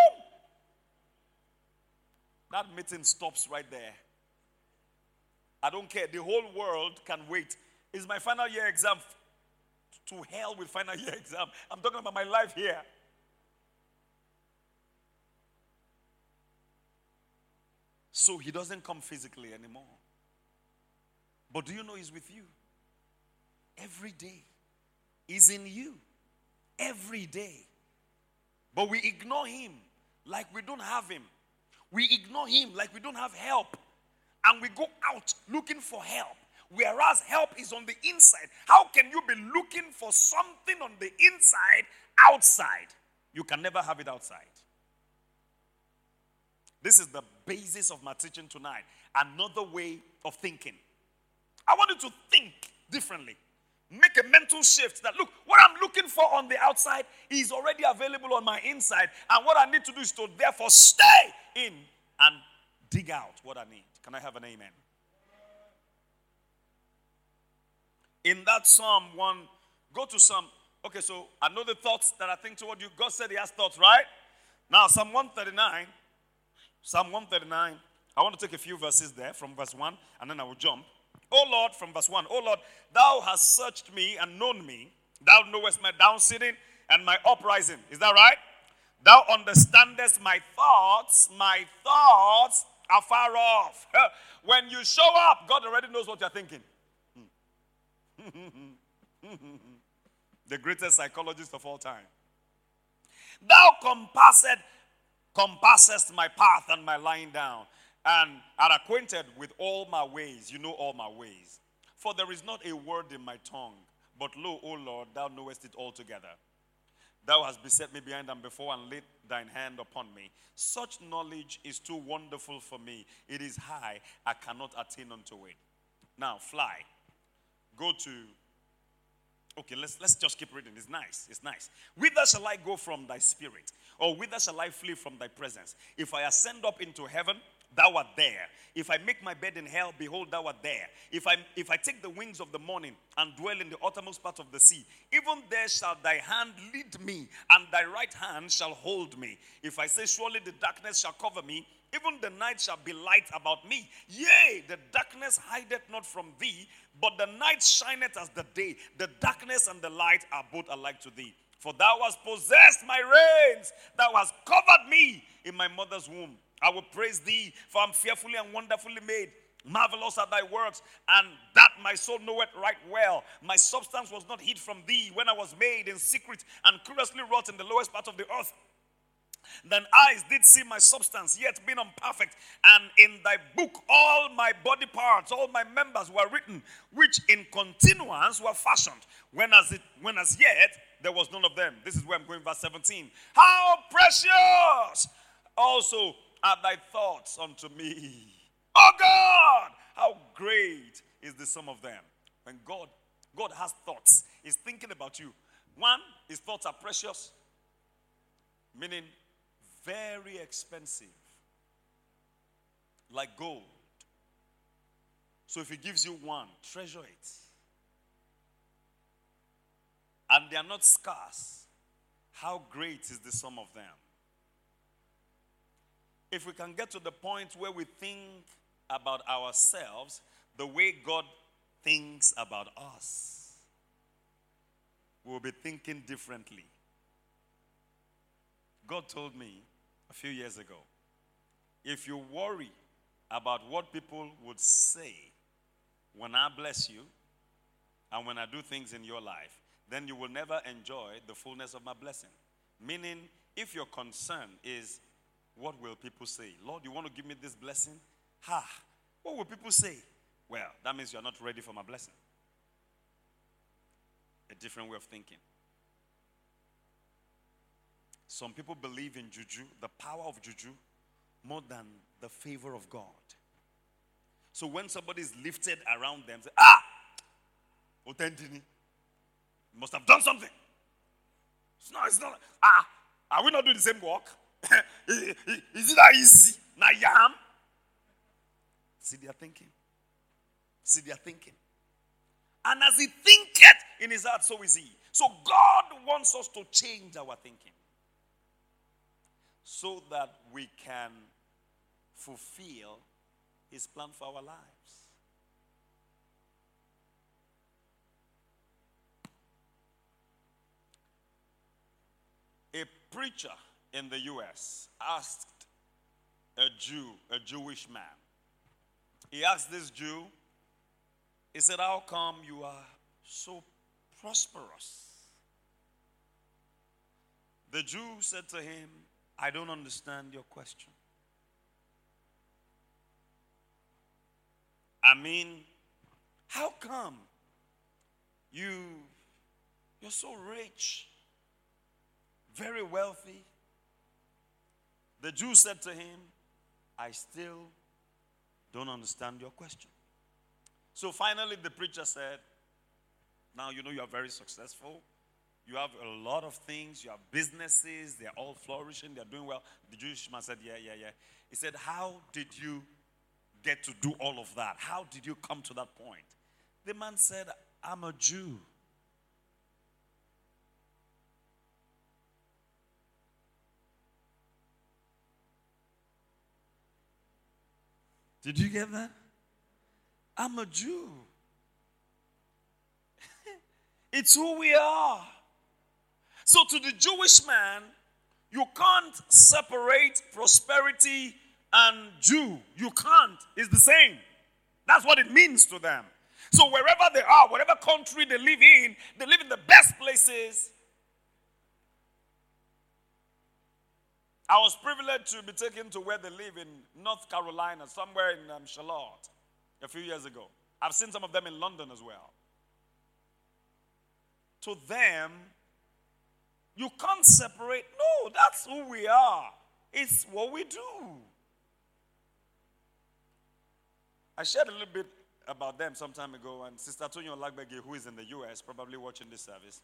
That meeting stops right there. I don't care. The whole world can wait. It's my final year exam. To hell with final year exam. I'm talking about my life here. So he doesn't come physically anymore. But do you know he's with you? Every day. He's in you. Every day. But we ignore him like we don't have him. We ignore him like we don't have help. And we go out looking for help. Whereas help is on the inside. How can you be looking for something on the inside outside? You can never have it outside. This is the basis of my teaching tonight. Another way of thinking. I want you to think differently. Make a mental shift that, look, what I'm looking for on the outside is already available on my inside. And what I need to do is to therefore stay in and dig out what I need. Can I have an amen? In that Psalm 1, go to Psalm. Okay, so I know the thoughts that I think toward you. God said he has thoughts, right? Now, Psalm 139. Psalm 139. I want to take a few verses there from verse 1, and then I will jump. O Lord, from verse 1, O Lord, thou hast searched me and known me. Thou knowest my down sitting and my uprising. Is that right? Thou understandest my thoughts. My thoughts are far off. When you show up, God already knows what you're thinking. The greatest psychologist of all time. Thou compassest my path and my lying down, and are acquainted with all my ways. You know all my ways. For there is not a word in my tongue. But lo, O Lord, thou knowest it altogether. Thou hast beset me behind and before, and laid thine hand upon me. Such knowledge is too wonderful for me. It is high. I cannot attain unto it. Now, fly. Go to... Okay, let's just keep reading. It's nice. It's nice. Whither shall I go from thy spirit? Or whither shall I flee from thy presence? If I ascend up into heaven, thou art there. If I make my bed in hell, behold, thou art there. If I take the wings of the morning and dwell in the uttermost part of the sea, even there shall thy hand lead me, and thy right hand shall hold me. If I say, surely the darkness shall cover me, even the night shall be light about me. Yea, the darkness hideth not from thee, but the night shineth as the day. The darkness and the light are both alike to thee. For thou hast possessed my reins, thou hast covered me in my mother's womb. I will praise thee, for I am fearfully and wonderfully made. Marvelous are thy works, and that my soul knoweth right well. My substance was not hid from thee when I was made in secret and curiously wrought in the lowest part of the earth. Then eyes did see my substance, yet being unperfect. And in thy book all my body parts, all my members were written, which in continuance were fashioned, when as yet there was none of them. This is where I'm going, verse 17. How precious also are thy thoughts unto me. Oh God, how great is the sum of them. When God has thoughts, He's thinking about you. One, His thoughts are precious, meaning very expensive, like gold. So if He gives you one, treasure it. And they are not scarce. How great is the sum of them? If we can get to the point where we think about ourselves the way God thinks about us, we'll be thinking differently. God told me a few years ago, if you worry about what people would say when I bless you and when I do things in your life, then you will never enjoy the fullness of my blessing. Meaning, if your concern is, what will people say? Lord, you want to give me this blessing? What will people say? Well, that means you're not ready for my blessing. A different way of thinking. Some people believe in juju, the power of juju, more than the favor of God. So when somebody is lifted around them, say, Otentini, must have done something. It's not. Are we not doing the same work? Is it that easy? Now yam. See their thinking. And as he thinketh in his heart, so is he. So God wants us to change our thinking, so that we can fulfill His plan for our lives. A preacher in the U.S. asked a Jewish man. He asked this Jew, he said, how come you are so prosperous? The Jew said to him, I don't understand your question. I mean, how come you're so rich, very wealthy? The Jew said to him, I still don't understand your question. So finally the preacher said, now you know you are very successful. You have a lot of things. You have businesses. They're all flourishing. They're doing well. The Jewish man said, yeah. He said, how did you get to do all of that? How did you come to that point? The man said, I'm a Jew. Did you get that? I'm a Jew. It's who we are. So to the Jewish man, you can't separate prosperity and Jew. You can't. It's the same. That's what it means to them. So wherever they are, whatever country they live in the best places. I was privileged to be taken to where they live in North Carolina, somewhere in Charlotte, a few years ago. I've seen some of them in London as well. To them, you can't separate. No, that's who we are. It's what we do. I shared a little bit about them some time ago, and Sister Tonyo Lagbege, who is in the U.S., probably watching this service,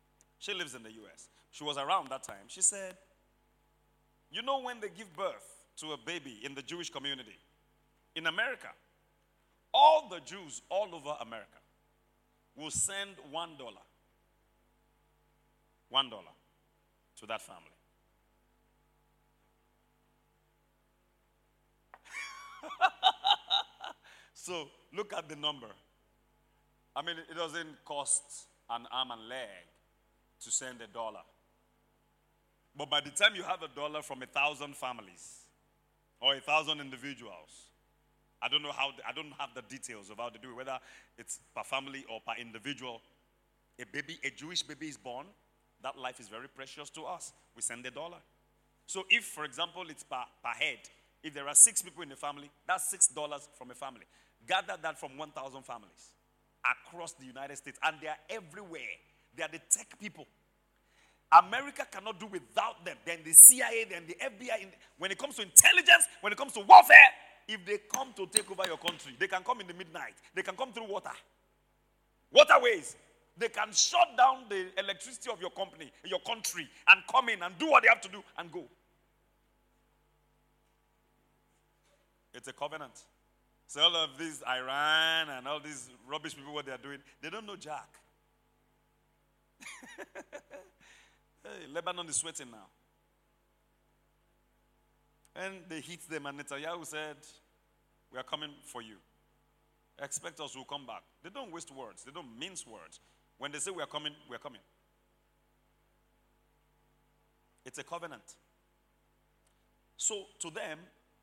she lives in the U.S. She was around that time. She said, you know when they give birth to a baby in the Jewish community in America, all the Jews all over America will send $1 to that family. So look at the number. I mean, it doesn't cost an arm and leg to send $1. But by the time you have $1 from 1,000 families or 1,000 individuals, I don't have the details of how to do it, whether it's per family or per individual. A Jewish baby is born, that life is very precious to us. We send $1. So if, for example, it's per head, if there are 6 people in the family, that's $6 from a family. Gather that from 1,000 families across the United States, and they are everywhere. They are the tech people. America cannot do without them. Then the CIA, then the FBI. When it comes to intelligence, when it comes to warfare, if they come to take over your country, they can come in the midnight. They can come through waterways. They can shut down the electricity of your company, your country, and come in and do what they have to do and go. It's a covenant. So all of these Iran and all these rubbish people, what they are doing, they don't know Jack. Hey, Lebanon is sweating now. And they hit them, and Netanyahu said, "We are coming for you. Expect us, we'll come back." They don't waste words. They don't mince words. When they say we are coming, we are coming. It's a covenant. So to them,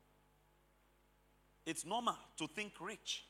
it's normal to think rich.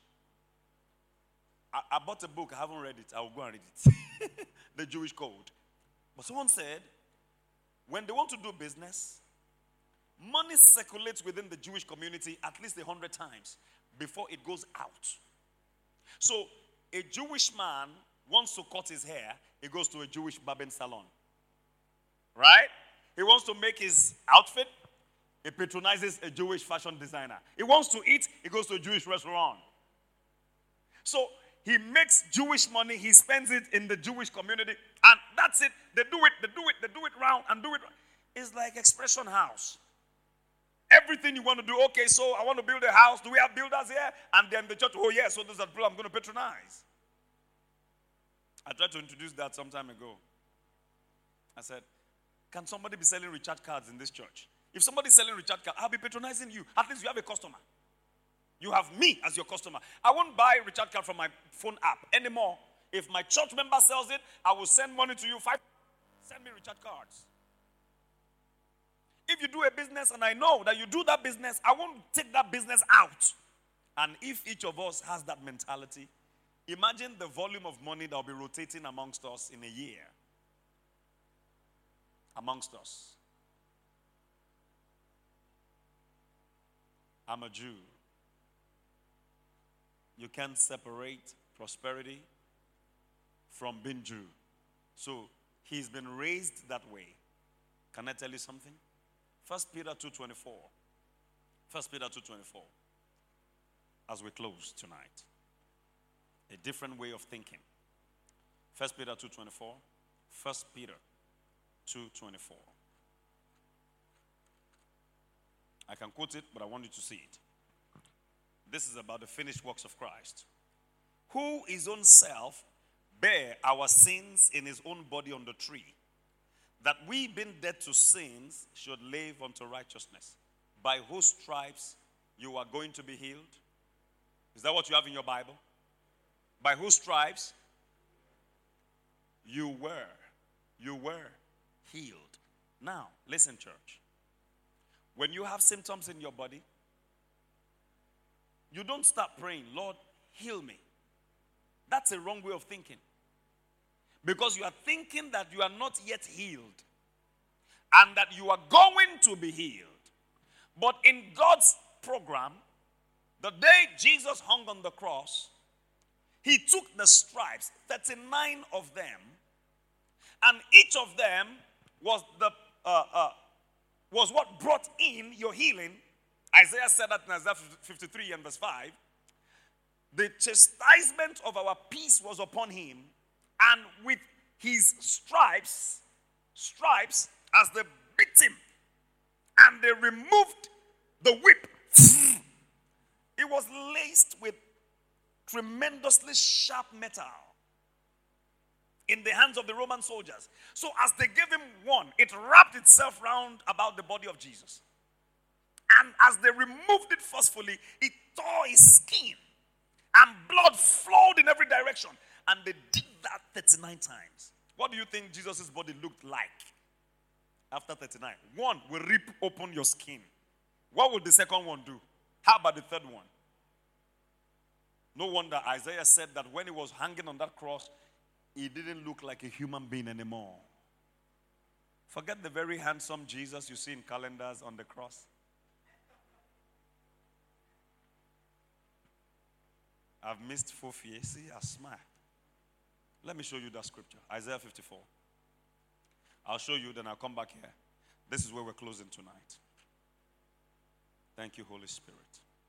I bought a book. I haven't read it. I will go and read it. The Jewish Code. But someone said, when they want to do business, money circulates within the Jewish community at least 100 times before it goes out. So a Jewish man wants to cut his hair, he goes to a Jewish barbering salon. Right? He wants to make his outfit, he patronizes a Jewish fashion designer. He wants to eat, he goes to a Jewish restaurant. So he makes Jewish money, he spends it in the Jewish community, and that's it. They do it round and do it. It's like Expression House. Everything you want to do, okay, so I want to build a house. Do we have builders here? And then the church, oh yeah, so those are people I'm going to patronize. I tried to introduce that some time ago. I said, can somebody be selling recharge cards in this church? If somebody's selling recharge cards, I'll be patronizing you. At least you have a customer. You have me as your customer. I won't buy a recharge card from my phone app anymore. If my church member sells it, I will send money to you. Send me recharge cards. If you do a business and I know that you do that business, I won't take that business out. And if each of us has that mentality, imagine the volume of money that will be rotating amongst us in a year. Amongst us. I'm a Jew. You can't separate prosperity from being Jew. So he's been raised that way. Can I tell you something? 1 Peter 2:24. 1 Peter 2:24. As we close tonight. A different way of thinking. 1 Peter 2:24. 1 Peter 2:24. I can quote it, but I want you to see it. This is about the finished works of Christ, who his own self bare our sins in his own body on the tree, that we, being dead to sins, should live unto righteousness, by whose stripes you are going to be healed. Is that what you have in your Bible? By whose stripes you were healed. Now, listen, church. When you have symptoms in your body, you don't start praying, Lord, heal me. That's a wrong way of thinking. Because you are thinking that you are not yet healed and that you are going to be healed. But in God's program, the day Jesus hung on the cross, he took the stripes, 39 of them, and each of them was what brought in your healing. Isaiah said that in Isaiah 53 and verse 5. The chastisement of our peace was upon him, and with his stripes, as they beat him, and they removed The whip, it was laced with tremendously sharp metal in the hands of the Roman soldiers. So as they gave him one, it wrapped itself round about the body of Jesus. And as they removed it forcefully, it tore his skin. And blood flowed in every direction. And they did that 39 times. What do you think Jesus' body looked like after 39? One will rip open your skin. What would the second one do? How about the third one? No wonder Isaiah said that when he was hanging on that cross, he didn't look like a human being anymore. Forget the very handsome Jesus you see in calendars on the cross. I've missed Fofie. See, I smile. Let me show you that scripture. Isaiah 54. I'll show you, then I'll come back here. This is where we're closing tonight. Thank you, Holy Spirit.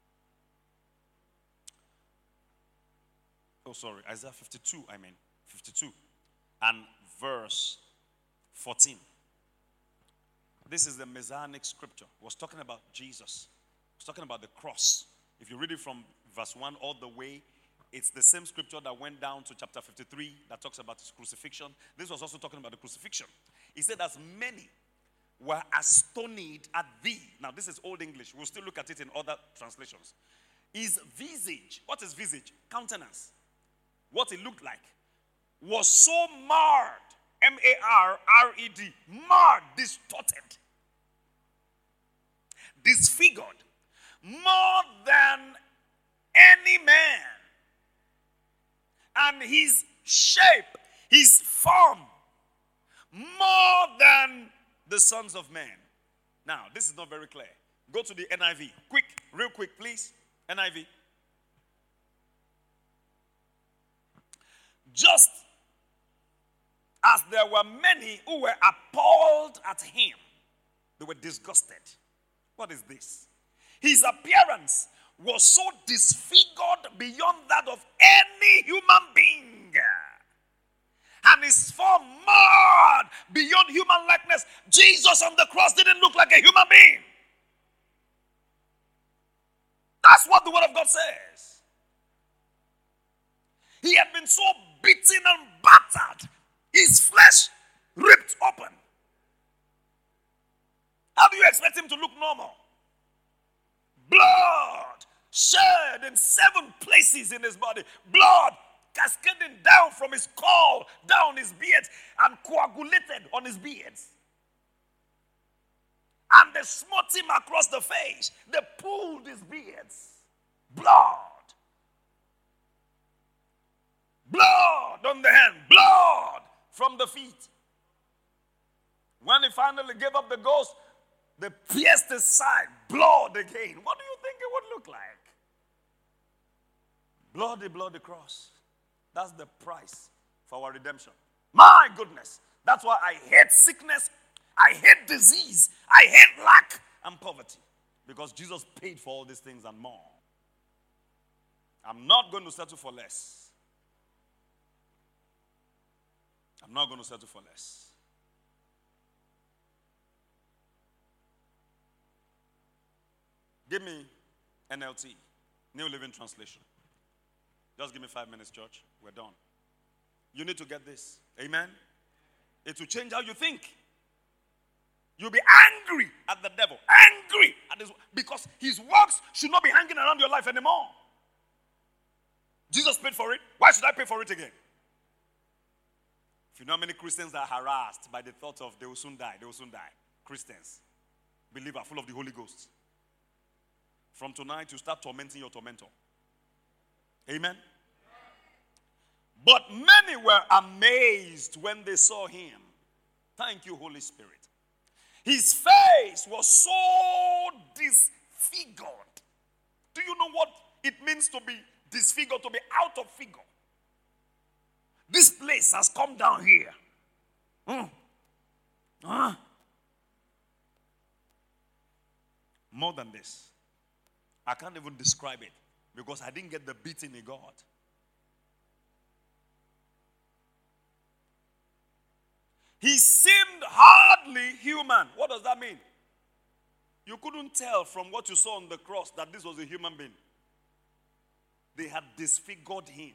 Oh, sorry. Isaiah 52, 52. And verse 14. This is the Messianic scripture. It was talking about Jesus. It was talking about the cross. If you read it from verse 1 all the way, it's the same scripture that went down to chapter 53 that talks about his crucifixion. This was also talking about the crucifixion. He said, as many were astonished at thee. Now, this is Old English. We'll still look at it in other translations. His visage, what is visage? Countenance. What it looked like was so marred, M-A-R-R-E-D, marred, distorted, disfigured, more than any man. And his shape, his form, more than the sons of men. Now, this is not very clear. Go to the NIV. Quick, real quick, please. NIV. Just as there were many who were appalled at him, they were disgusted. What is this? His appearance was so disfigured beyond that of any human being. And his form marred beyond human likeness. Jesus on the cross didn't look like a human being. That's what the word of God says. He had been so beaten and battered, his flesh ripped open. How do you expect him to look normal? Blood shed in 7 places in his body. Blood cascading down from his skull, down his beard, and coagulated on his beards. And they smote him across the face. They pulled his beards. Blood. Blood on the hand. Blood from the feet. When he finally gave up the ghost, they pierced his side. Blood again. What do you think it would look like? Bloody, bloody cross. That's the price for our redemption. My goodness. That's why I hate sickness. I hate disease. I hate lack and poverty. Because Jesus paid for all these things and more. I'm not going to settle for less. I'm not going to settle for less. Give me NLT, New Living Translation. Just give me 5 minutes, church. We're done. You need to get this. Amen? It will change how you think. You'll be angry at the devil. Angry at his, because his works should not be hanging around your life anymore. Jesus paid for it. Why should I pay for it again? If you know how many Christians are harassed by the thought of they will soon die, they will soon die. Christians, believer, full of the Holy Ghost. From tonight, you start tormenting your tormentor. Amen? But many were amazed when they saw him. Thank you, Holy Spirit. His face was so disfigured. Do you know what it means to be disfigured, to be out of figure? This place has come down here. More than this. I can't even describe it because I didn't get the beating he got. He seemed hardly human. What does that mean? You couldn't tell from what you saw on the cross that this was a human being. They had disfigured him.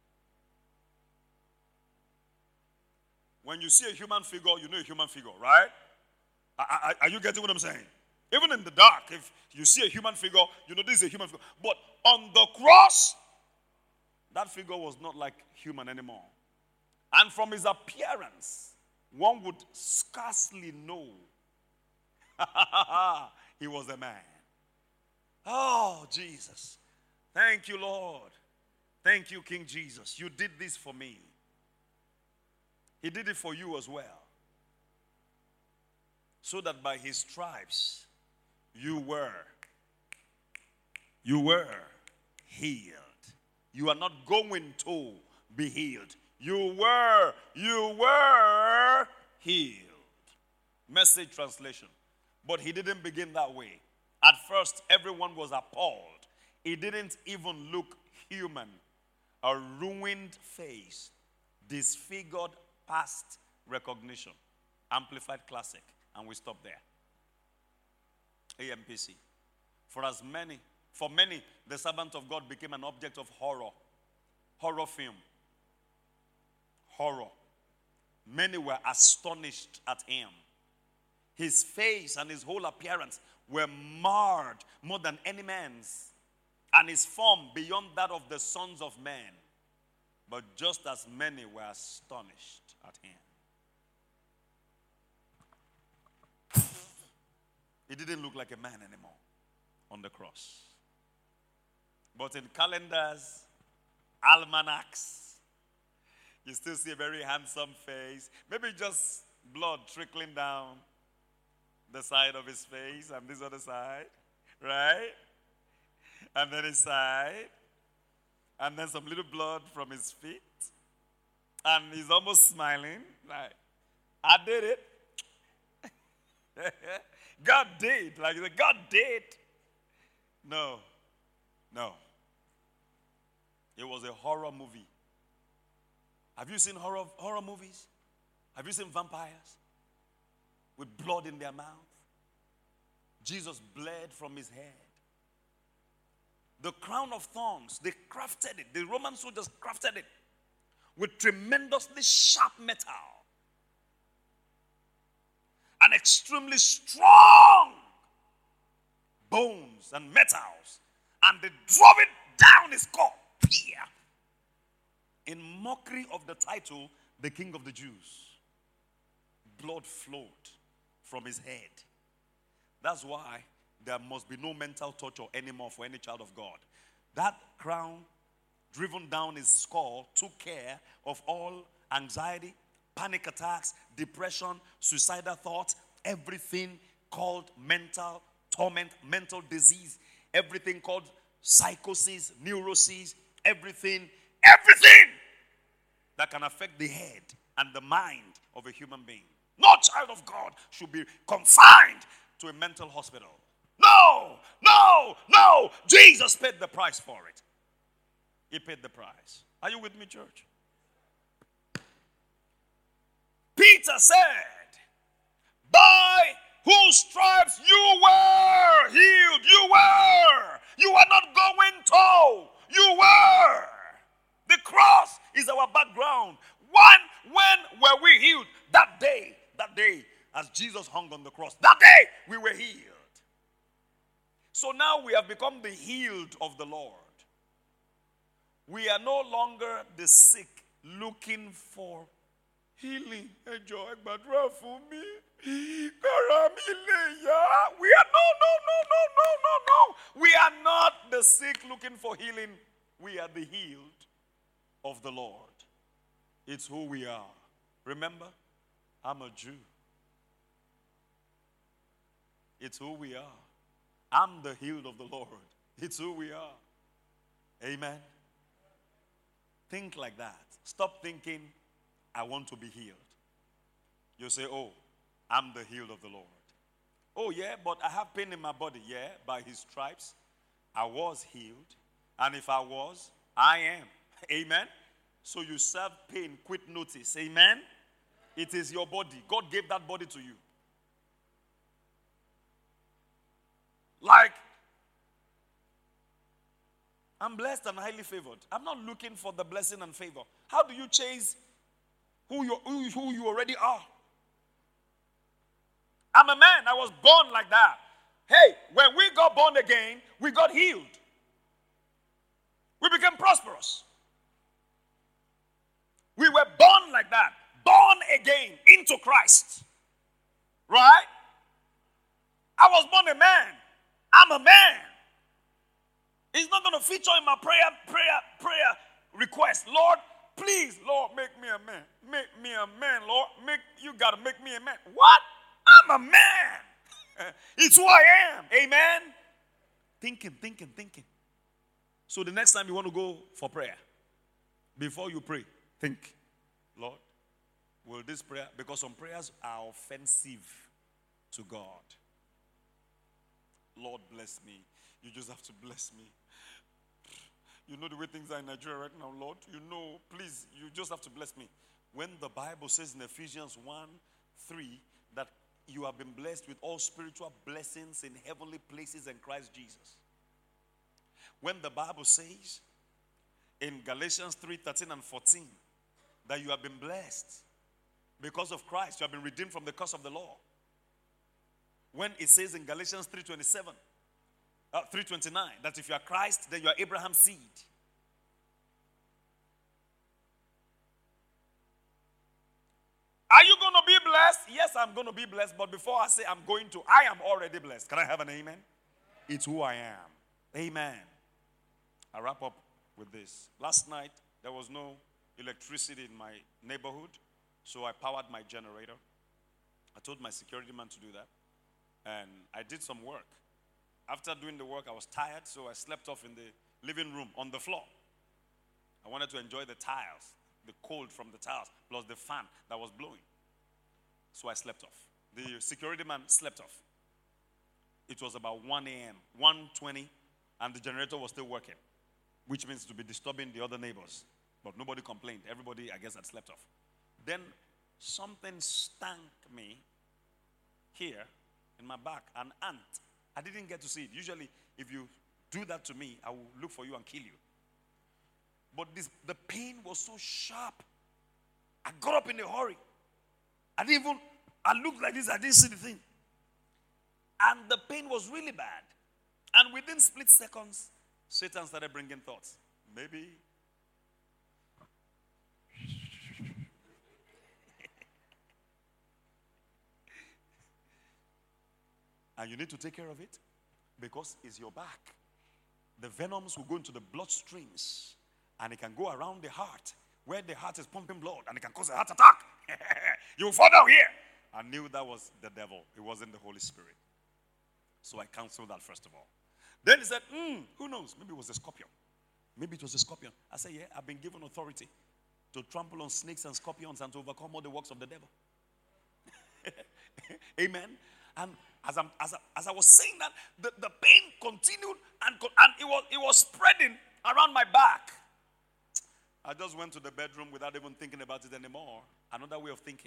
When you see a human figure, you know a human figure, right? Are you getting what I'm saying? Even in the dark, if you see a human figure, you know this is a human figure. But on the cross, that figure was not like human anymore. And from his appearance, one would scarcely know he was a man. Oh, Jesus. Thank you, Lord. Thank you, King Jesus. You did this for me. He did it for you as well. So that by his stripes, you were healed. You are not going to be healed. You were healed. Message translation. But he didn't begin that way. At first, everyone was appalled. He didn't even look human. A ruined face, disfigured past recognition. Amplified Classic. And we stop there. AMPC. For many, the servant of God became an object of horror. Horror film. Horror. Many were astonished at him. His face and his whole appearance were marred more than any man's, and his form beyond that of the sons of men. But just as many were astonished at him. He didn't look like a man anymore on the cross. But in calendars, almanacs, you still see a very handsome face. Maybe just blood trickling down the side of his face and this other side, right? And then his side. And then some little blood from his feet. And he's almost smiling, like, I did it. God did. Like, God did. No. It was a horror movie. Have you seen horror movies? Have you seen vampires with blood in their mouth? Jesus bled from his head. The crown of thorns, they crafted it. The Roman soldiers crafted it with tremendously sharp metal and extremely strong bones and metals. And they drove it down his skull. In mockery of the title, the King of the Jews. Blood flowed from his head. That's why there must be no mental torture anymore for any child of God. That crown driven down his skull took care of all anxiety, panic attacks, depression, suicidal thoughts, everything called mental torment, mental disease, everything called psychosis, neuroses, everything that can affect the head and the mind of a human being. No child of God should be confined to a mental hospital. No. Jesus paid the price for it. He paid the price. Are you with me, church? Peter said, by whose stripes you were healed. You are not going to. You were. The cross is our background. When were we healed? That day, as Jesus hung on the cross. That day, we were healed. So now we have become the healed of the Lord. We are no longer the sick looking for healing. Enjoy, but for me. We are no. We are not the sick looking for healing. We are the healed of the Lord. It's who we are. Remember, I'm a Jew. It's who we are. I'm the healed of the Lord. It's who we are. Amen. Think like that. Stop thinking, I want to be healed. You say, oh, I'm the healed of the Lord. Oh, yeah, but I have pain in my body. Yeah, by his stripes, I was healed. And if I was, I am. Amen. So you serve pain, quit notice. Amen. It is your body. God gave that body to you. Like, I'm blessed and highly favored. I'm not looking for the blessing and favor. How do you chase who you already are? I'm a man. I was born like that. Hey, when we got born again, we got healed. We became prosperous. We were born like that. Born again into Christ. Right? I was born a man. I'm a man. It's not going to feature in my prayer request. Lord, please, Lord, make me a man. Make me a man, Lord. You got to make me a man. What? I'm a man. It's who I am. Amen? Thinking. So the next time you want to go for prayer, before you pray, think, Lord, will this prayer, because some prayers are offensive to God. Lord, bless me. You just have to bless me. You know the way things are in Nigeria right now, Lord. You know, please, you just have to bless me. When the Bible says in Ephesians 1:3 that you have been blessed with all spiritual blessings in heavenly places in Christ Jesus. When the Bible says in Galatians 3:13 and 14 that you have been blessed because of Christ, you have been redeemed from the curse of the law. When it says in Galatians 3:29 that if you are Christ, then you are Abraham's seed. Are you going to be blessed? Yes, I'm going to be blessed. But before I say I'm going to, I am already blessed. Can I have an amen? It's who I am. Amen. I wrap up with this. Last night, there was no electricity in my neighborhood, so I powered my generator. I told my security man to do that. And I did some work. After doing the work, I was tired, so I slept off in the living room on the floor. I wanted to enjoy the tiles, the cold from the tiles, plus the fan that was blowing. So I slept off. The security man slept off. It was about 1 a.m., 1:20, and the generator was still working, which means to be disturbing the other neighbors. But nobody complained. Everybody, I guess, had slept off. Then something stung me here in my back, an ant. I didn't get to see it. Usually, if you do that to me, I will look for you and kill you. But the pain was so sharp. I got up in a hurry. I looked like this, I didn't see the thing. And the pain was really bad. And within split seconds, Satan started bringing thoughts. Maybe. And you need to take care of it because it's your back. The venoms will go into the bloodstreams and it can go around the heart where the heart is pumping blood and it can cause a heart attack. You will fall down here. I knew that was the devil. It wasn't the Holy Spirit. So I canceled that first of all. Then he said, who knows? Maybe it was a scorpion. Maybe it was a scorpion. I said, yeah, I've been given authority to trample on snakes and scorpions and to overcome all the works of the devil. Amen. And as I was saying that, the pain continued and it was spreading around my back. I just went to the bedroom without even thinking about it anymore. Another way of thinking.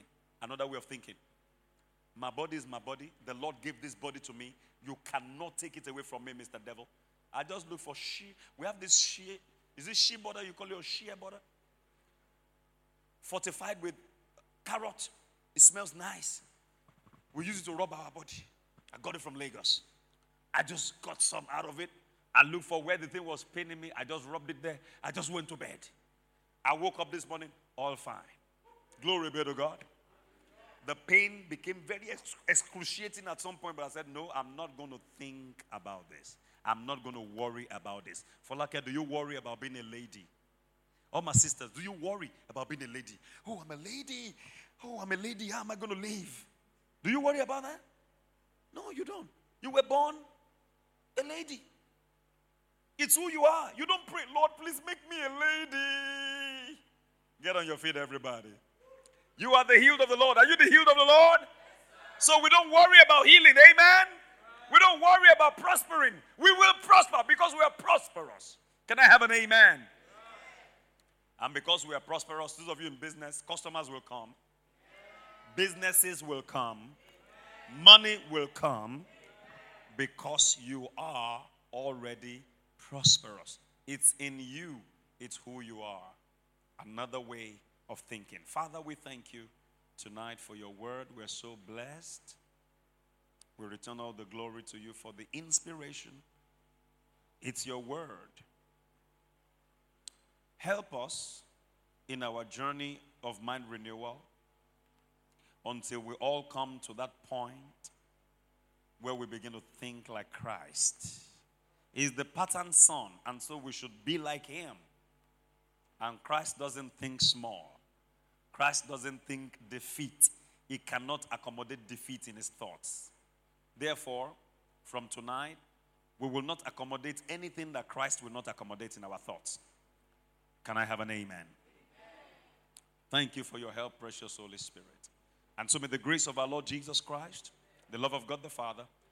My body is my body. The Lord gave this body to me. You cannot take it away from me, Mr. Devil. I just look for shea. We have this shea. Is it shea butter? You call it a shea butter? Fortified with carrot. It smells nice. We use it to rub our body. I got it from Lagos. I just got some out of it. I looked for where the thing was paining me. I just rubbed it there. I just went to bed. I woke up this morning, all fine. Glory be to God. The pain became very excruciating at some point, but I said, no, I'm not going to think about this. I'm not going to worry about this. Folake, do you worry about being a lady? All my sisters, do you worry about being a lady? Oh, I'm a lady. Oh, I'm a lady. How am I going to live? Do you worry about that? No, you don't. You were born a lady. It's who you are. You don't pray, Lord, please make me a lady. Get on your feet, everybody. You are the healed of the Lord. Are you the healed of the Lord? So we don't worry about healing. Amen? We don't worry about prospering. We will prosper because we are prosperous. Can I have an amen? And because we are prosperous, those of you in business, customers will come. Businesses will come. Money will come. Because you are already prosperous. It's in you, it's who you are. Another way of thinking. Father, we thank you tonight for your word. We're so blessed. We return all the glory to you for the inspiration. It's your word. Help us in our journey of mind renewal until we all come to that point where we begin to think like Christ. He's the pattern son, and so we should be like him. And Christ doesn't think small. Christ doesn't think defeat. He cannot accommodate defeat in his thoughts. Therefore, from tonight, we will not accommodate anything that Christ will not accommodate in our thoughts. Can I have an amen? Thank you for your help, precious Holy Spirit. And so may the grace of our Lord Jesus Christ, the love of God the Father,